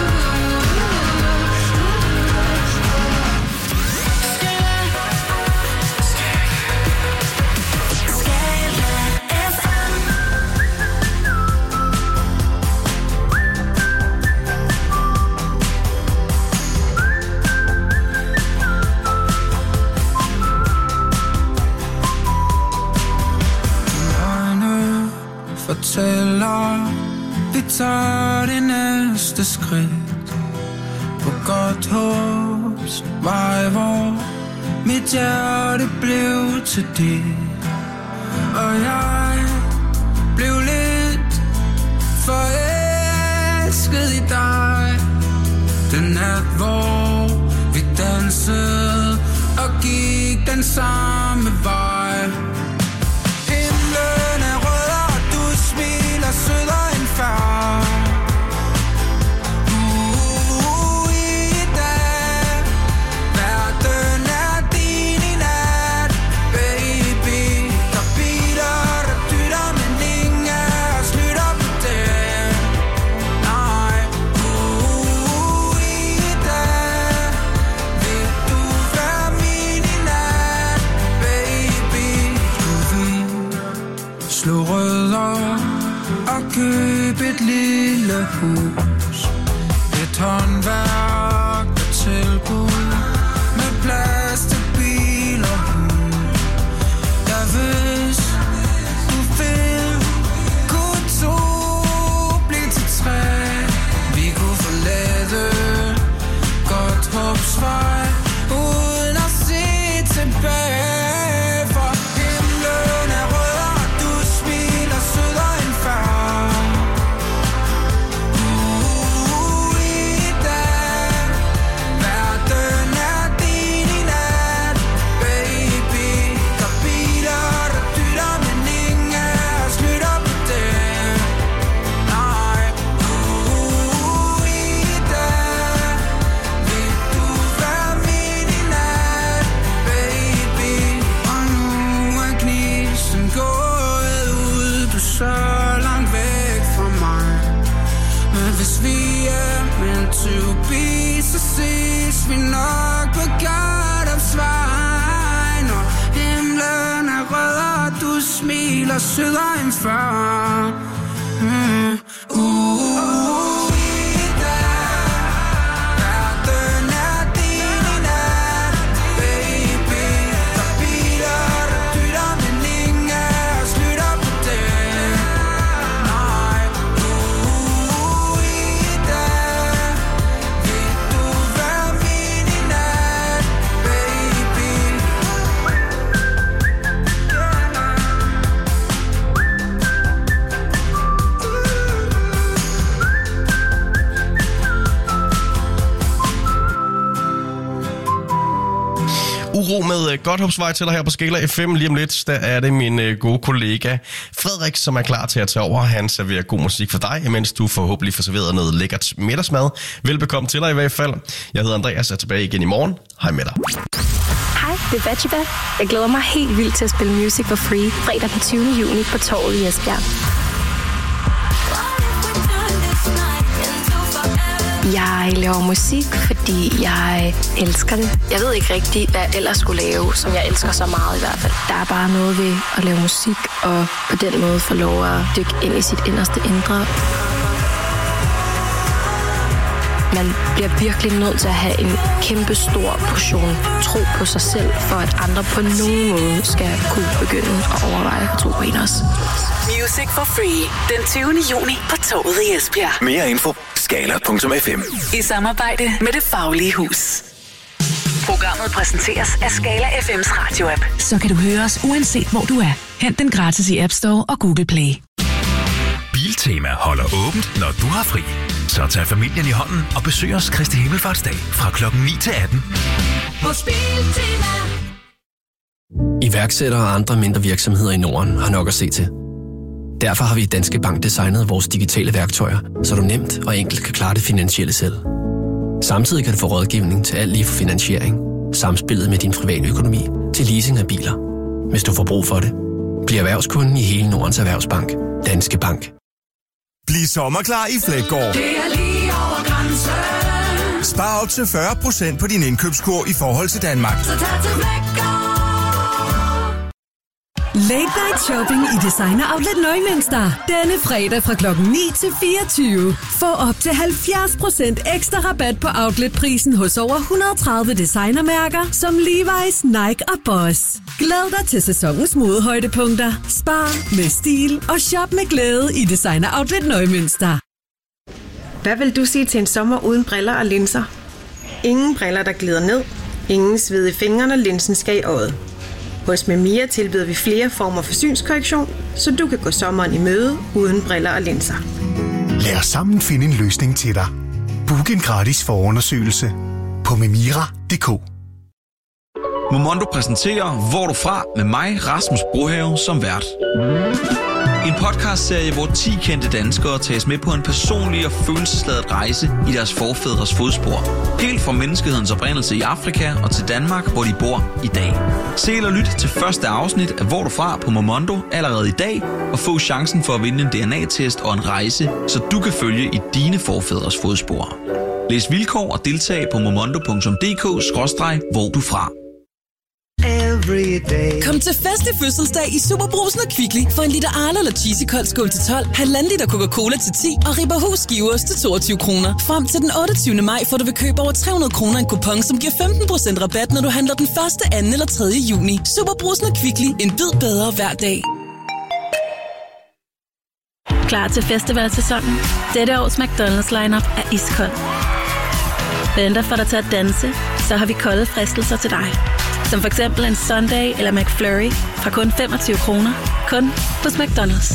Øjne fortæller, vi tager det næste skridt. på Godthåbs vej, hvor mit hjerte blev til det. Og jeg blev lidt forelsket i dig. Den nat, hvor vi dansede og gik den samme vej. Himlen er rød, og du smiler sødere end før. I dag, verden er din i nat, baby. Der biler, der dytter, men ingen af os lytter på det. Nej, i dag, vil du være min i nat, baby. Slå rødder og køb et lille hus. Et håndværk og tilbud med plads til bil og hund. Ja, hvis du vil, kunne to blive til tre. Vi kunne forlade Godthåbsvej uden at se tilbage. For himlen er rød, og du smiler sødere end før. I dag, verden er din i nat, baby. Der biler, der dytter, men ingen af os lytter på det. Nej, i dag, vil du være min i nat, baby. Og nu er gnisten gået ud, du er så langt væk fra mig. Men hvis vi er meant to be, så ses vi nok på Godthåbsvej. Når himlen er rød, og du smiler sødere end før. I dag, verden er din i nat, baby. Der biler, der dytter, men ingen af os lytter på det. Nej, i dag, vil du være min i nat, baby. Uro med Godthåbsvej til dig her på Skala FM. Lige om lidt, der er det min gode kollega Frederik, som er klar til at tage over. Han serverer god musik for dig, imens du forhåbentlig får serveret noget lækkert middagsmad. Velbekomme til dig i hvert fald. Jeg hedder Andreas, er tilbage igen i morgen. Hej med dig. Hej, det er Bachiba. Jeg glæder mig helt vildt til at spille Music for Free fredag den 20. juni på Torvet i Esbjerg. Jeg laver musik, fordi jeg elsker det. Jeg ved ikke rigtigt, hvad jeg ellers skulle lave, som jeg elsker så meget i hvert fald. Der er bare noget ved at lave musik, og på den måde få lov at dykke ind i sit inderste indre. Man bliver virkelig nødt til at have en kæmpe stor portion tro på sig selv, for at andre på nogen måde skal kunne begynde at overveje at tro på en også. Music for Free den 20. juni på Torvet i Esbjerg. Mere info skala.fm. I samarbejde med Det Faglige Hus. Programmet præsenteres af Skala FM's radio-app. Så kan du høre os uanset hvor du er. Hent den gratis i App Store og Google Play. Biltema holder åbent, når du har fri. Så tag familien i hånden og besøg os Kristi Himmelfartsdag fra klokken 9 til 18. Hos Biltema. Iværksættere og andre mindre virksomheder i Norden har nok at se til. Derfor har vi i Danske Bank designet vores digitale værktøjer, så du nemt og enkelt kan klare det finansielle selv. Samtidig kan du få rådgivning til alt lige fra finansiering, samspillet med din private økonomi til leasing af biler. Hvis du får brug for det, bliv erhvervskunden i hele Nordens Erhvervsbank. Danske Bank. Bliv sommerklar i Flækgaard. Det er lige over grænsen. Spar op til 40% på din indkøbskurv i forhold til Danmark. Så tag til Flækgaard. Late Night Shopping i Designer Outlet Neumünster. Denne fredag fra klokken 9 til 24. Få op til 70% ekstra rabat på outletprisen hos over 130 designermærker som Levi's, Nike og Boss. Glæd dig til sæsonens modehøjdepunkter. Spar med stil og shop med glæde i Designer Outlet Neumünster. Hvad vil du sige til en sommer uden briller og linser? Ingen briller, der glider ned. Ingen sved i fingrene, når linsen skal i øjet. Hos Memira tilbyder vi flere former for synskorrektion, så du kan gå sommeren i møde uden briller og linser. Lad os sammen finde en løsning til dig. Book en gratis forundersøgelse på memira.dk. Momondo præsenterer Hvor du fra med mig, Rasmus Brohave, som vært. En podcastserie, hvor 10 kendte danskere tages med på en personlig og følelsesladet rejse i deres forfædres fodspor. Helt fra menneskehedens oprindelse i Afrika og til Danmark, hvor de bor i dag. Se eller lyt til første afsnit af Hvor du fra på Momondo allerede i dag, og få chancen for at vinde en DNA-test og en rejse, så du kan følge i dine forfædres fodspor. Læs vilkår og deltag på momondo.dk/hvor du fra. Kom til fest i fødselsdag i Superbrugsen og Kvickly for en liter Arla eller Cheesy Kold skål til 12, 1,5 liter Coca-Cola til 10 og Ribberhus skiveost til 22 kroner. Frem til den 28. maj får du ved køb over 300 kroner en kupon, som giver 15% rabat, når du handler den 1., 2. eller 3. juni. Superbrugsen og Kvickly. En bid bedre hver dag. Klar til festivalsæsonen? Dette års McDonald's lineup er iskold. Venter for dig til at danse, så har vi kolde fristelser til dig. Som for eksempel en Sunday eller McFlurry fra kun 25 kroner. Kun hos McDonald's.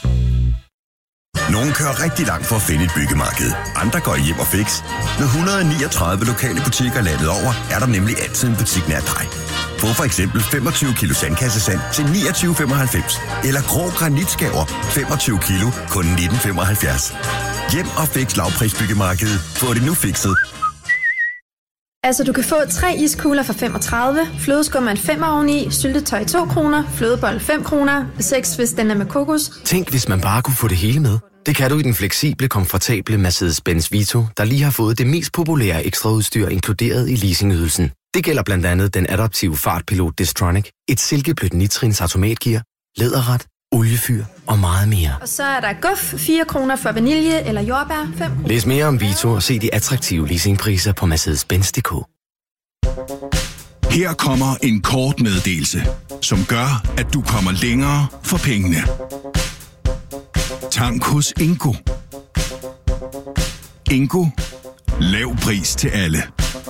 Nogle kører rigtig langt for at finde et byggemarked. Andre går hjem og fix. Med 139 lokale butikker landet over, er der nemlig altid en butik nær dig. Få for eksempel 25 kilo sandkassesand til 29,95. Eller grå granitskaver 25 kilo kun 19,75. Hjem og fix lavprisbyggemarkedet. Få det nu fikset. Altså, du kan få 3 iskugler for 35, flødeskum med en 5 oveni, syltetøj 2 kroner, flødebold 5 kroner, 6 hvis den er med kokos. Tænk, hvis man bare kunne få det hele med. Det kan du i den fleksible, komfortable Mercedes-Benz Vito, der lige har fået det mest populære ekstraudstyr inkluderet i leasingydelsen. Det gælder blandt andet den adaptive fartpilot Distronic, et silkeblødt nitrins automatgear, læderret, oliefyr og meget mere. Og så er der guf, 4 kroner for vanilje eller jordbær, 5 kroner. Læs mere om Vito og se de attraktive leasingpriser på Mercedes-Benz.dk. Her kommer en kort meddelelse, som gør, at du kommer længere for pengene. Tank hos Ingo. Ingo. Lav pris til alle.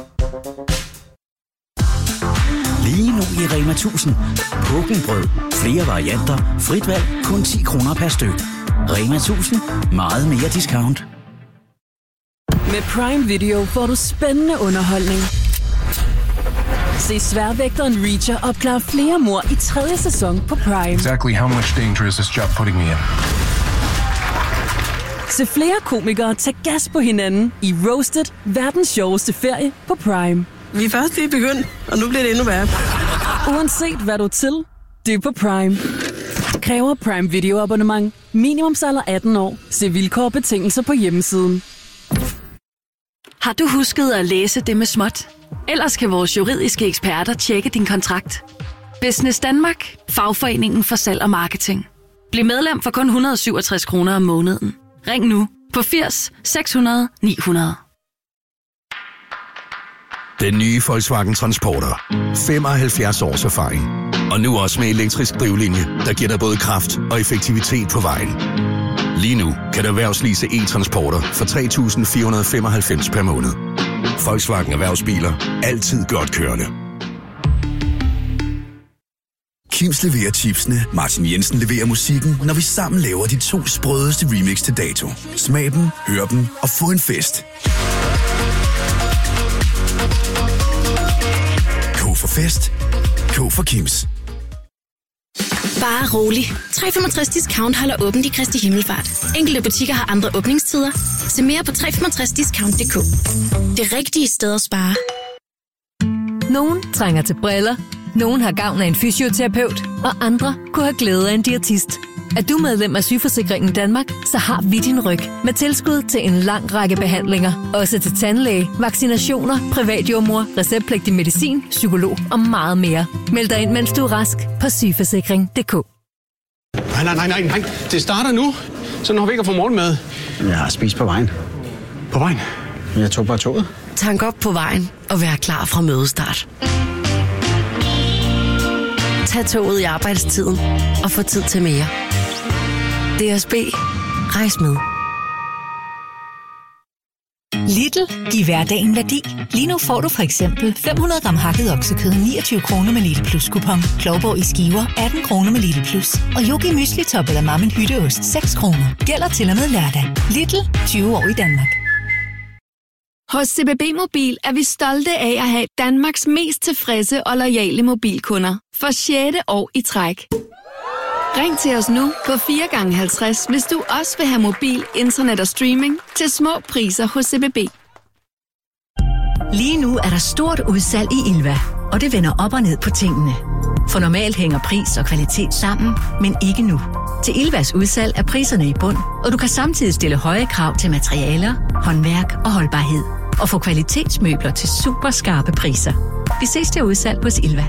Lige nu i Rema 1000. Pukkelbrød. Flere varianter. Frit valg. Kun 10 kroner per styk. Rema 1000. Meget mere discount. Med Prime Video får du spændende underholdning. Se Sværvægteren Reacher opklare flere mord i 3. sæson på Prime. Exactly how much danger is this job putting me in? Se flere komikere tage gas på hinanden i Roasted, verdens sjoveste ferie på Prime. Vi er først lige begyndt, og nu bliver det endnu værre. Uanset hvad du er til, det er på Prime. Kræver Prime Video abonnement. Minimumsalder 18 år. Se vilkår og betingelser på hjemmesiden. Har du husket at læse det med småt? Ellers kan vores juridiske eksperter tjekke din kontrakt. Business Danmark. Fagforeningen for salg og marketing. Bliv medlem for kun 167 kroner om måneden. Ring nu på 80 600 900. Den nye Volkswagen Transporter. 75 års erfaring. Og nu også med elektrisk drivlinje, der giver dig både kraft og effektivitet på vejen. Lige nu kan du erhvervslease e-transporter for 3.495 per måned. Volkswagen Erhvervsbiler. Altid godt kørende. Kims leverer chipsene, Martin Jensen leverer musikken, når vi sammen laver de 2 sprødeste remix til dato. Smag dem, hør dem og få en fest. K for fest. K for Kims. Bare rolig. 365 Discount holder åbent i Kristi Himmelfart. Enkelte butikker har andre åbningstider. Se mere på 365discount.dk. Det rigtige sted at spare. Nogen trænger til briller. Nogen har gavn af en fysioterapeut. Og andre kunne have glæde af en diætist. Er du medlem af Sygeforsikringen Danmark, så har vi din ryg. Med tilskud til en lang række behandlinger. Også til tandlæge, vaccinationer, privatjordmor, receptpligtig medicin, psykolog og meget mere. Meld dig ind, mens du er rask på sygeforsikring.dk. Nej. Det starter nu. Så når vi ikke får morgenmad. Jeg har spist på vejen. På vejen? Jeg tog bare toget. Tank op på vejen og vær klar fra mødestart. Tag toget i arbejdstiden og få tid til mere. DSB. Rejs med. Lidl, giv hverdagen værdi. Lige nu får du for eksempel 500 gram hakket oksekød 29 kroner med Lidl Plus kupon. Klovborg i skiver 18 kroner med Lidl Plus. Og Yogi Müsli Top eller Mammen Hytteost 6 kroner. Gælder til og med lørdag. Lidl, 20 år i Danmark. Hos CBB Mobil er vi stolte af at have Danmarks mest tilfredse og loyale mobilkunder. For 6. år i træk. Ring til os nu på 4x50, hvis du også vil have mobil, internet og streaming til små priser hos CBB. Lige nu er der stort udsalg i Ilva, og det vender op og ned på tingene. For normalt hænger pris og kvalitet sammen, men ikke nu. Til Ilvas udsalg er priserne i bund, og du kan samtidig stille høje krav til materialer, håndværk og holdbarhed. Og få kvalitetsmøbler til super skarpe priser. Vi ses til udsalg hos Ilva.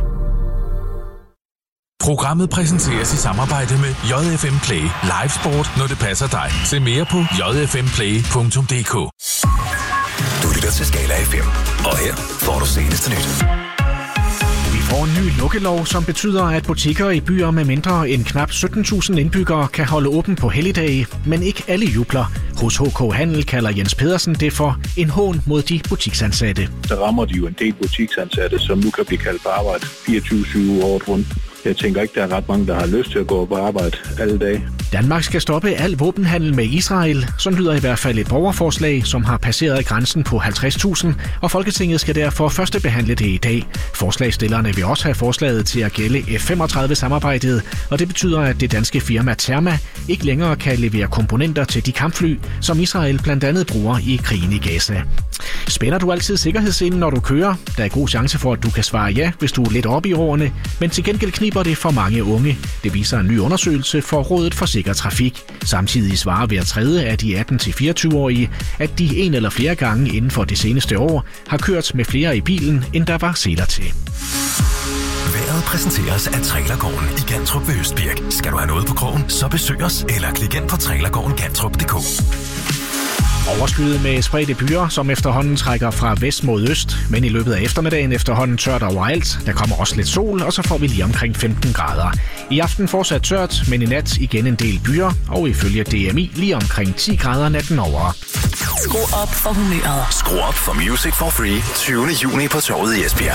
Programmet præsenteres i samarbejde med JFM Play. Live sport, når det passer dig. Se mere på jfmplay.dk. Du lytter til Skala FM, og her får du seneste nyt. Vi får en ny lukkelov, som betyder, at butikker i byer med mindre end knap 17.000 indbyggere kan holde åben på helligdage, men ikke alle jubler. Hos HK Handel kalder Jens Pedersen det for en hån mod de butiksansatte. Så rammer de jo en del butiksansatte, som nu kan blive kaldt på arbejde 24/7 året rundt. Jeg tænker ikke, der er ret mange, der har lyst til at gå på arbejde alle dage. Danmark skal stoppe al våbenhandel med Israel. Sådan lyder i hvert fald et borgerforslag, som har passeret grænsen på 50.000, og Folketinget skal derfor førstebehandle det i dag. Forslagsstillerne vil også have forslaget til at gælde F-35-samarbejdet, og det betyder, at det danske firma Therma ikke længere kan levere komponenter til de kampfly, som Israel blandt andet bruger i krigen i Gaza. Spænder du altid sikkerhedsselen, når du kører? Der er god chance for, at du kan svare ja, hvis du er lidt oppe i årene, men til gengæld kniber det for mange unge. Det viser en ny undersøgelse for Rådet for Sikker Trafik. Samtidig svarer hver tredje af de 18-24-årige, at de en eller flere gange inden for det seneste år har kørt med flere i bilen, end der var seler til. Vejret præsenteres af Trailergården i Gantrup ved Østbirk. Skal du have noget på krogen, så besøg os eller klik ind på trailergårdengantrup.dk. Overskyet med spredte byer, som efterhånden trækker fra vest mod øst, men i løbet af eftermiddagen efterhånden tørt overalt. Der kommer også lidt sol, og så får vi lige omkring 15 grader. I aften fortsat tørt, men i nat igen en del byer, og ifølge DMI lige omkring 10 grader natten over. Skru op for humøret. Skru op for Music for Free 20. juni på Torvet i Esbjerg.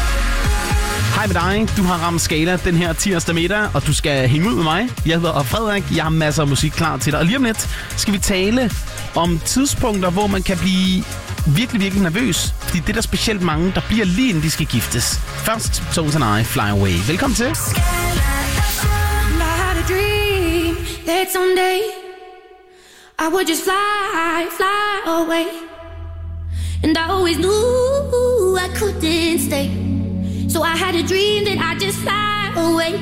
Hej med dig, du har ramt Skala den her tirsdag middag, og du skal hænge ud med mig. Jeg hedder Frederik, jeg har masser af musik klar til dig. Og lige om lidt skal vi tale om tidspunkter, hvor man kan blive virkelig nervøs. Fordi det er der specielt mange, der bliver lige inden de skal giftes. Først Tones and I, Fly Away. Velkommen til. I would just fly away. And I always knew I couldn't stay. So I had a dream that I'd just fly away.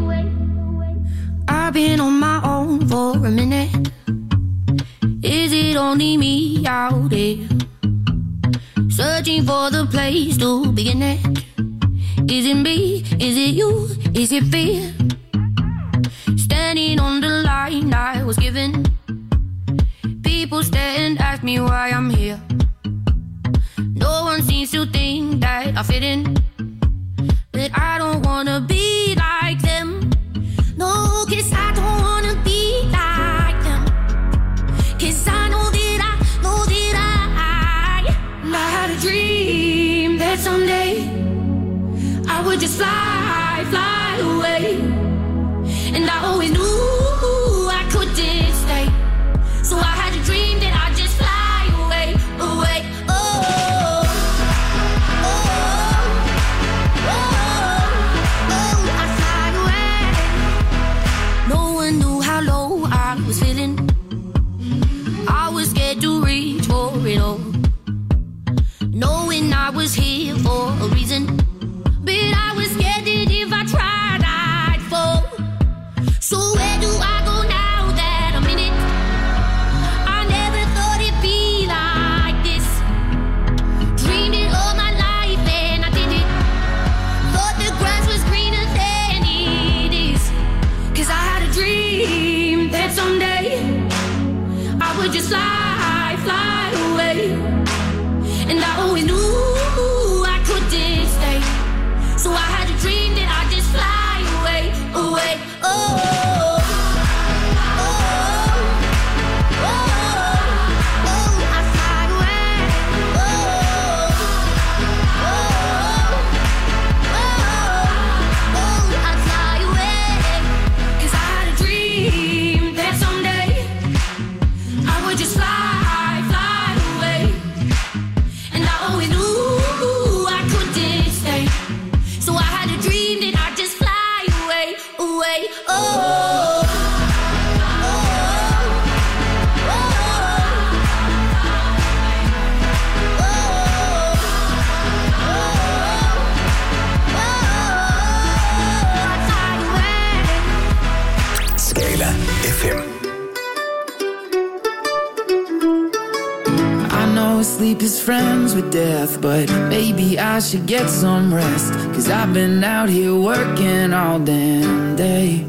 I've been on my own for a minute. Is it only me out there? Searching for the place to begin it. Is it me? Is it you? Is it fear? Standing on the line I was given. People stare and ask me why I'm here. No one seems to think that I fit in. But I don't wanna be like them. No, 'cause I don't wanna be like them. 'Cause I know that I had a dream that someday I would just fly away. And I always knew I couldn't stay. So I had a dream that I'd just fly away. Knowing I was here for a reason, but I was scared that if I tried I'd fall. So where do I go now that I'm in it? I never thought it'd be like this. Dreamed it all my life and I did it. Thought the grass was greener than it is. 'Cause I had a dream that someday I would just fly away. And I always knew I couldn't stay. So I had a dream that I'd just fly away. I fly away. would just fly, fly away. And I always knew I couldn't stay. So I had a dream that I'd just fly away, away, oh. Skala FM. I know sleep is friends with death, but maybe I should get some rest. 'Cause I've been out here working all damn day.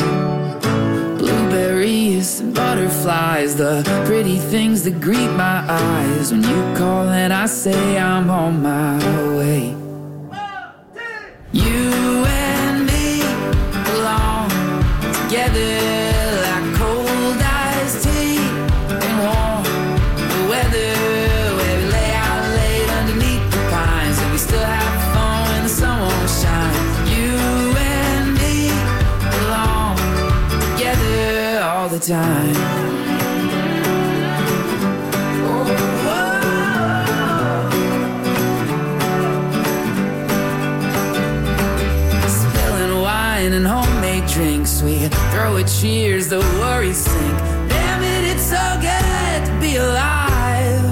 Blueberries and butterflies, the pretty things that greet my eyes. When you call and I say I'm on my way. You and me belong together like cold iced tea and warm weather, where we lay out late underneath the pines and we still have fun when the sun won't shine. You and me belong together all the time. Spilling wine and homemade drinks, we throw a cheers, the worries sink. Damn it, it's so good to be alive.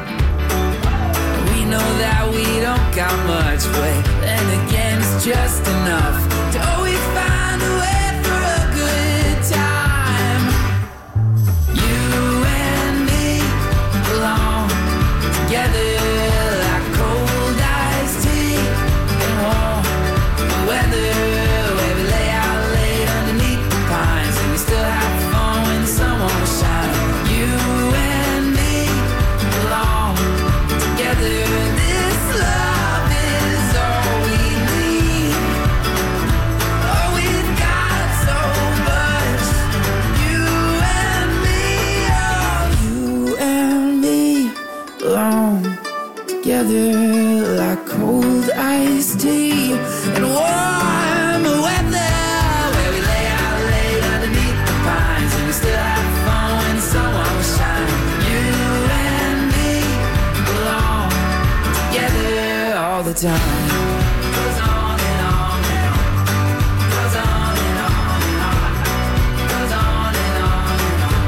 We know that we don't got much, but then again it's just enough to always find a way for a good time. You and me belong together like cold iced tea and warm weather, where we lay out late underneath the pines and we still have fun when the sun won't shine. You and me belong together. This love is all we need. Oh, we've got so much. You and me, oh, you and me belong together like cold iced tea and warm weather, where we lay out late underneath the pines and we still have fun when the sun won't shine. You and me belong together all the time. Goes on and on and on. Goes on and on and on. Goes on and on and on.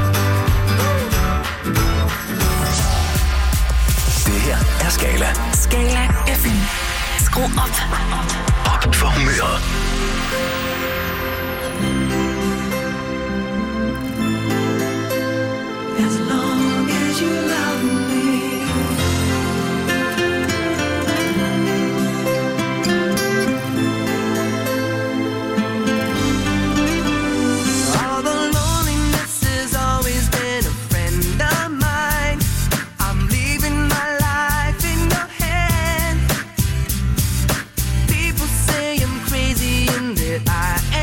Det her er Skala. Skala FM. Skru op. Op for humøret. As long as you love me. All the loneliness has always been a friend of mine. I'm leaving my life in your hand. People say I'm crazy and that I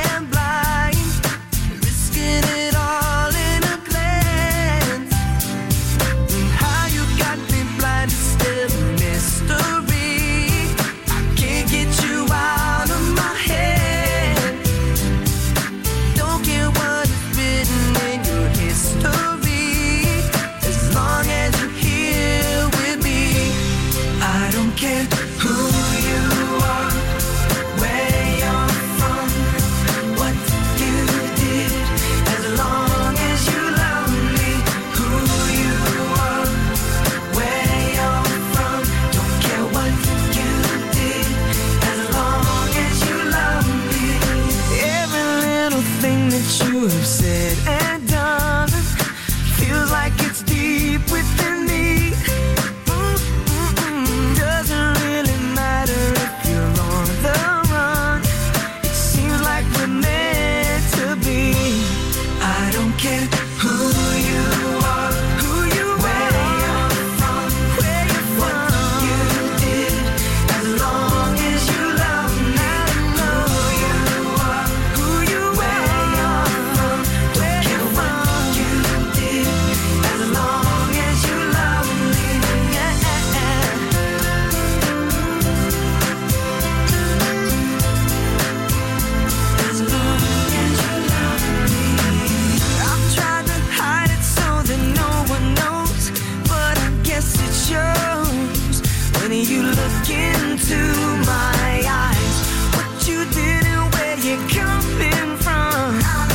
into my eyes. What you did and where you're coming from.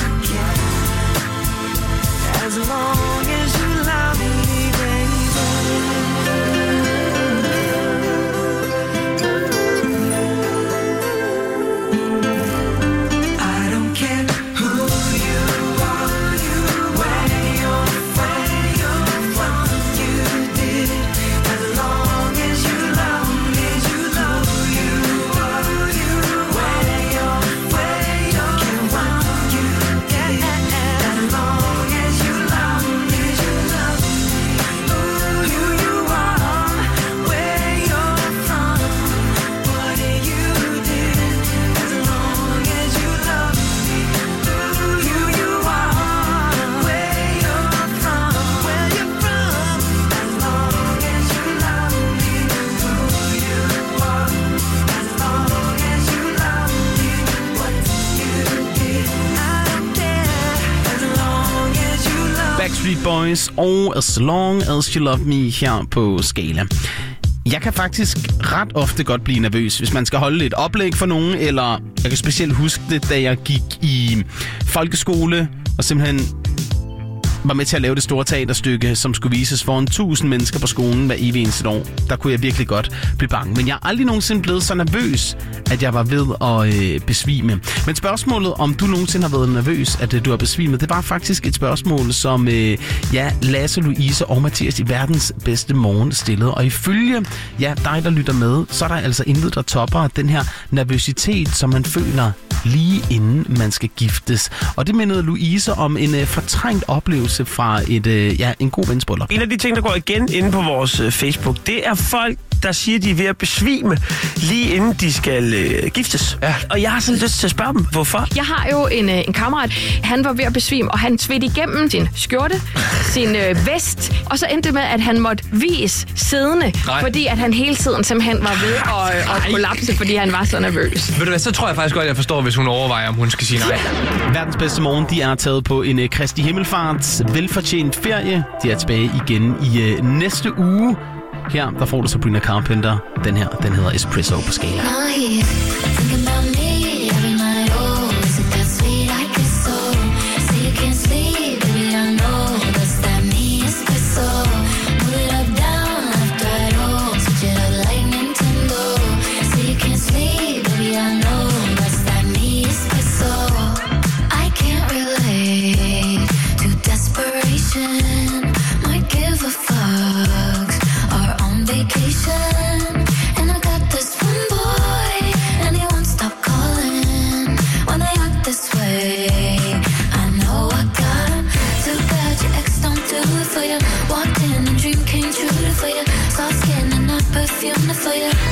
As long as you love me, baby. I don't care who you are, where you're from, you did. As long as you love me, you love you are, where you're from, you did. As long as you love me, you love me. Who you are, where you're from, what you did. As long as you love me, who you are, where you're from, where you're from. As long as you love me, who you are. As long as you love me, what you did. I don't care. As long as you love me. Backstreet Boys og As Long As You Love Me her på Skala. Jeg kan faktisk ret ofte godt blive nervøs, hvis man skal holde et oplæg for nogen, eller jeg kan specielt huske det, da jeg gik i folkeskole og simpelthen var med til at lave det store teaterstykke, som skulle vises foran 1000 mennesker på skolen hver evig eneste år. Der kunne jeg virkelig godt blive bange. Men jeg er aldrig nogensinde blevet så nervøs, at jeg var ved at besvime. Men spørgsmålet, om du nogensinde har været nervøs, at du har besvimet, det var faktisk et spørgsmål, som Lasse, Louise og Mathias i verdens bedste morgen stillede. Og ifølge dig, der lytter med, så er der altså intet, der topper den her nervøsitet, som man føler lige inden man skal giftes. Og det mindede Louise om en fortrængt oplevelse fra en god vens bryllup. En af de ting, der går igen inde på vores Facebook, det er folk, der siger, de er ved at besvime lige inden de skal giftes. Ja. Og jeg har sådan lyst til at spørge dem, hvorfor? Jeg har jo en kammerat, han var ved at besvime, og han svedte igennem sin skjorte, sin vest, og så endte det med, at han måtte vies siddende, fordi at han hele tiden simpelthen var ved at kollapse, fordi han var så nervøs. Ved du hvad, så tror jeg faktisk godt, jeg forstår, hvis hun overvejer, om hun skal sige nej. Verdens bedste morgen, de er taget på en Kristi Himmelfarts velfortjent ferie. De er tilbage igen i næste uge. Her, der får du Sabrina Carpenter. Den her, den hedder Espresso på Skala. For you,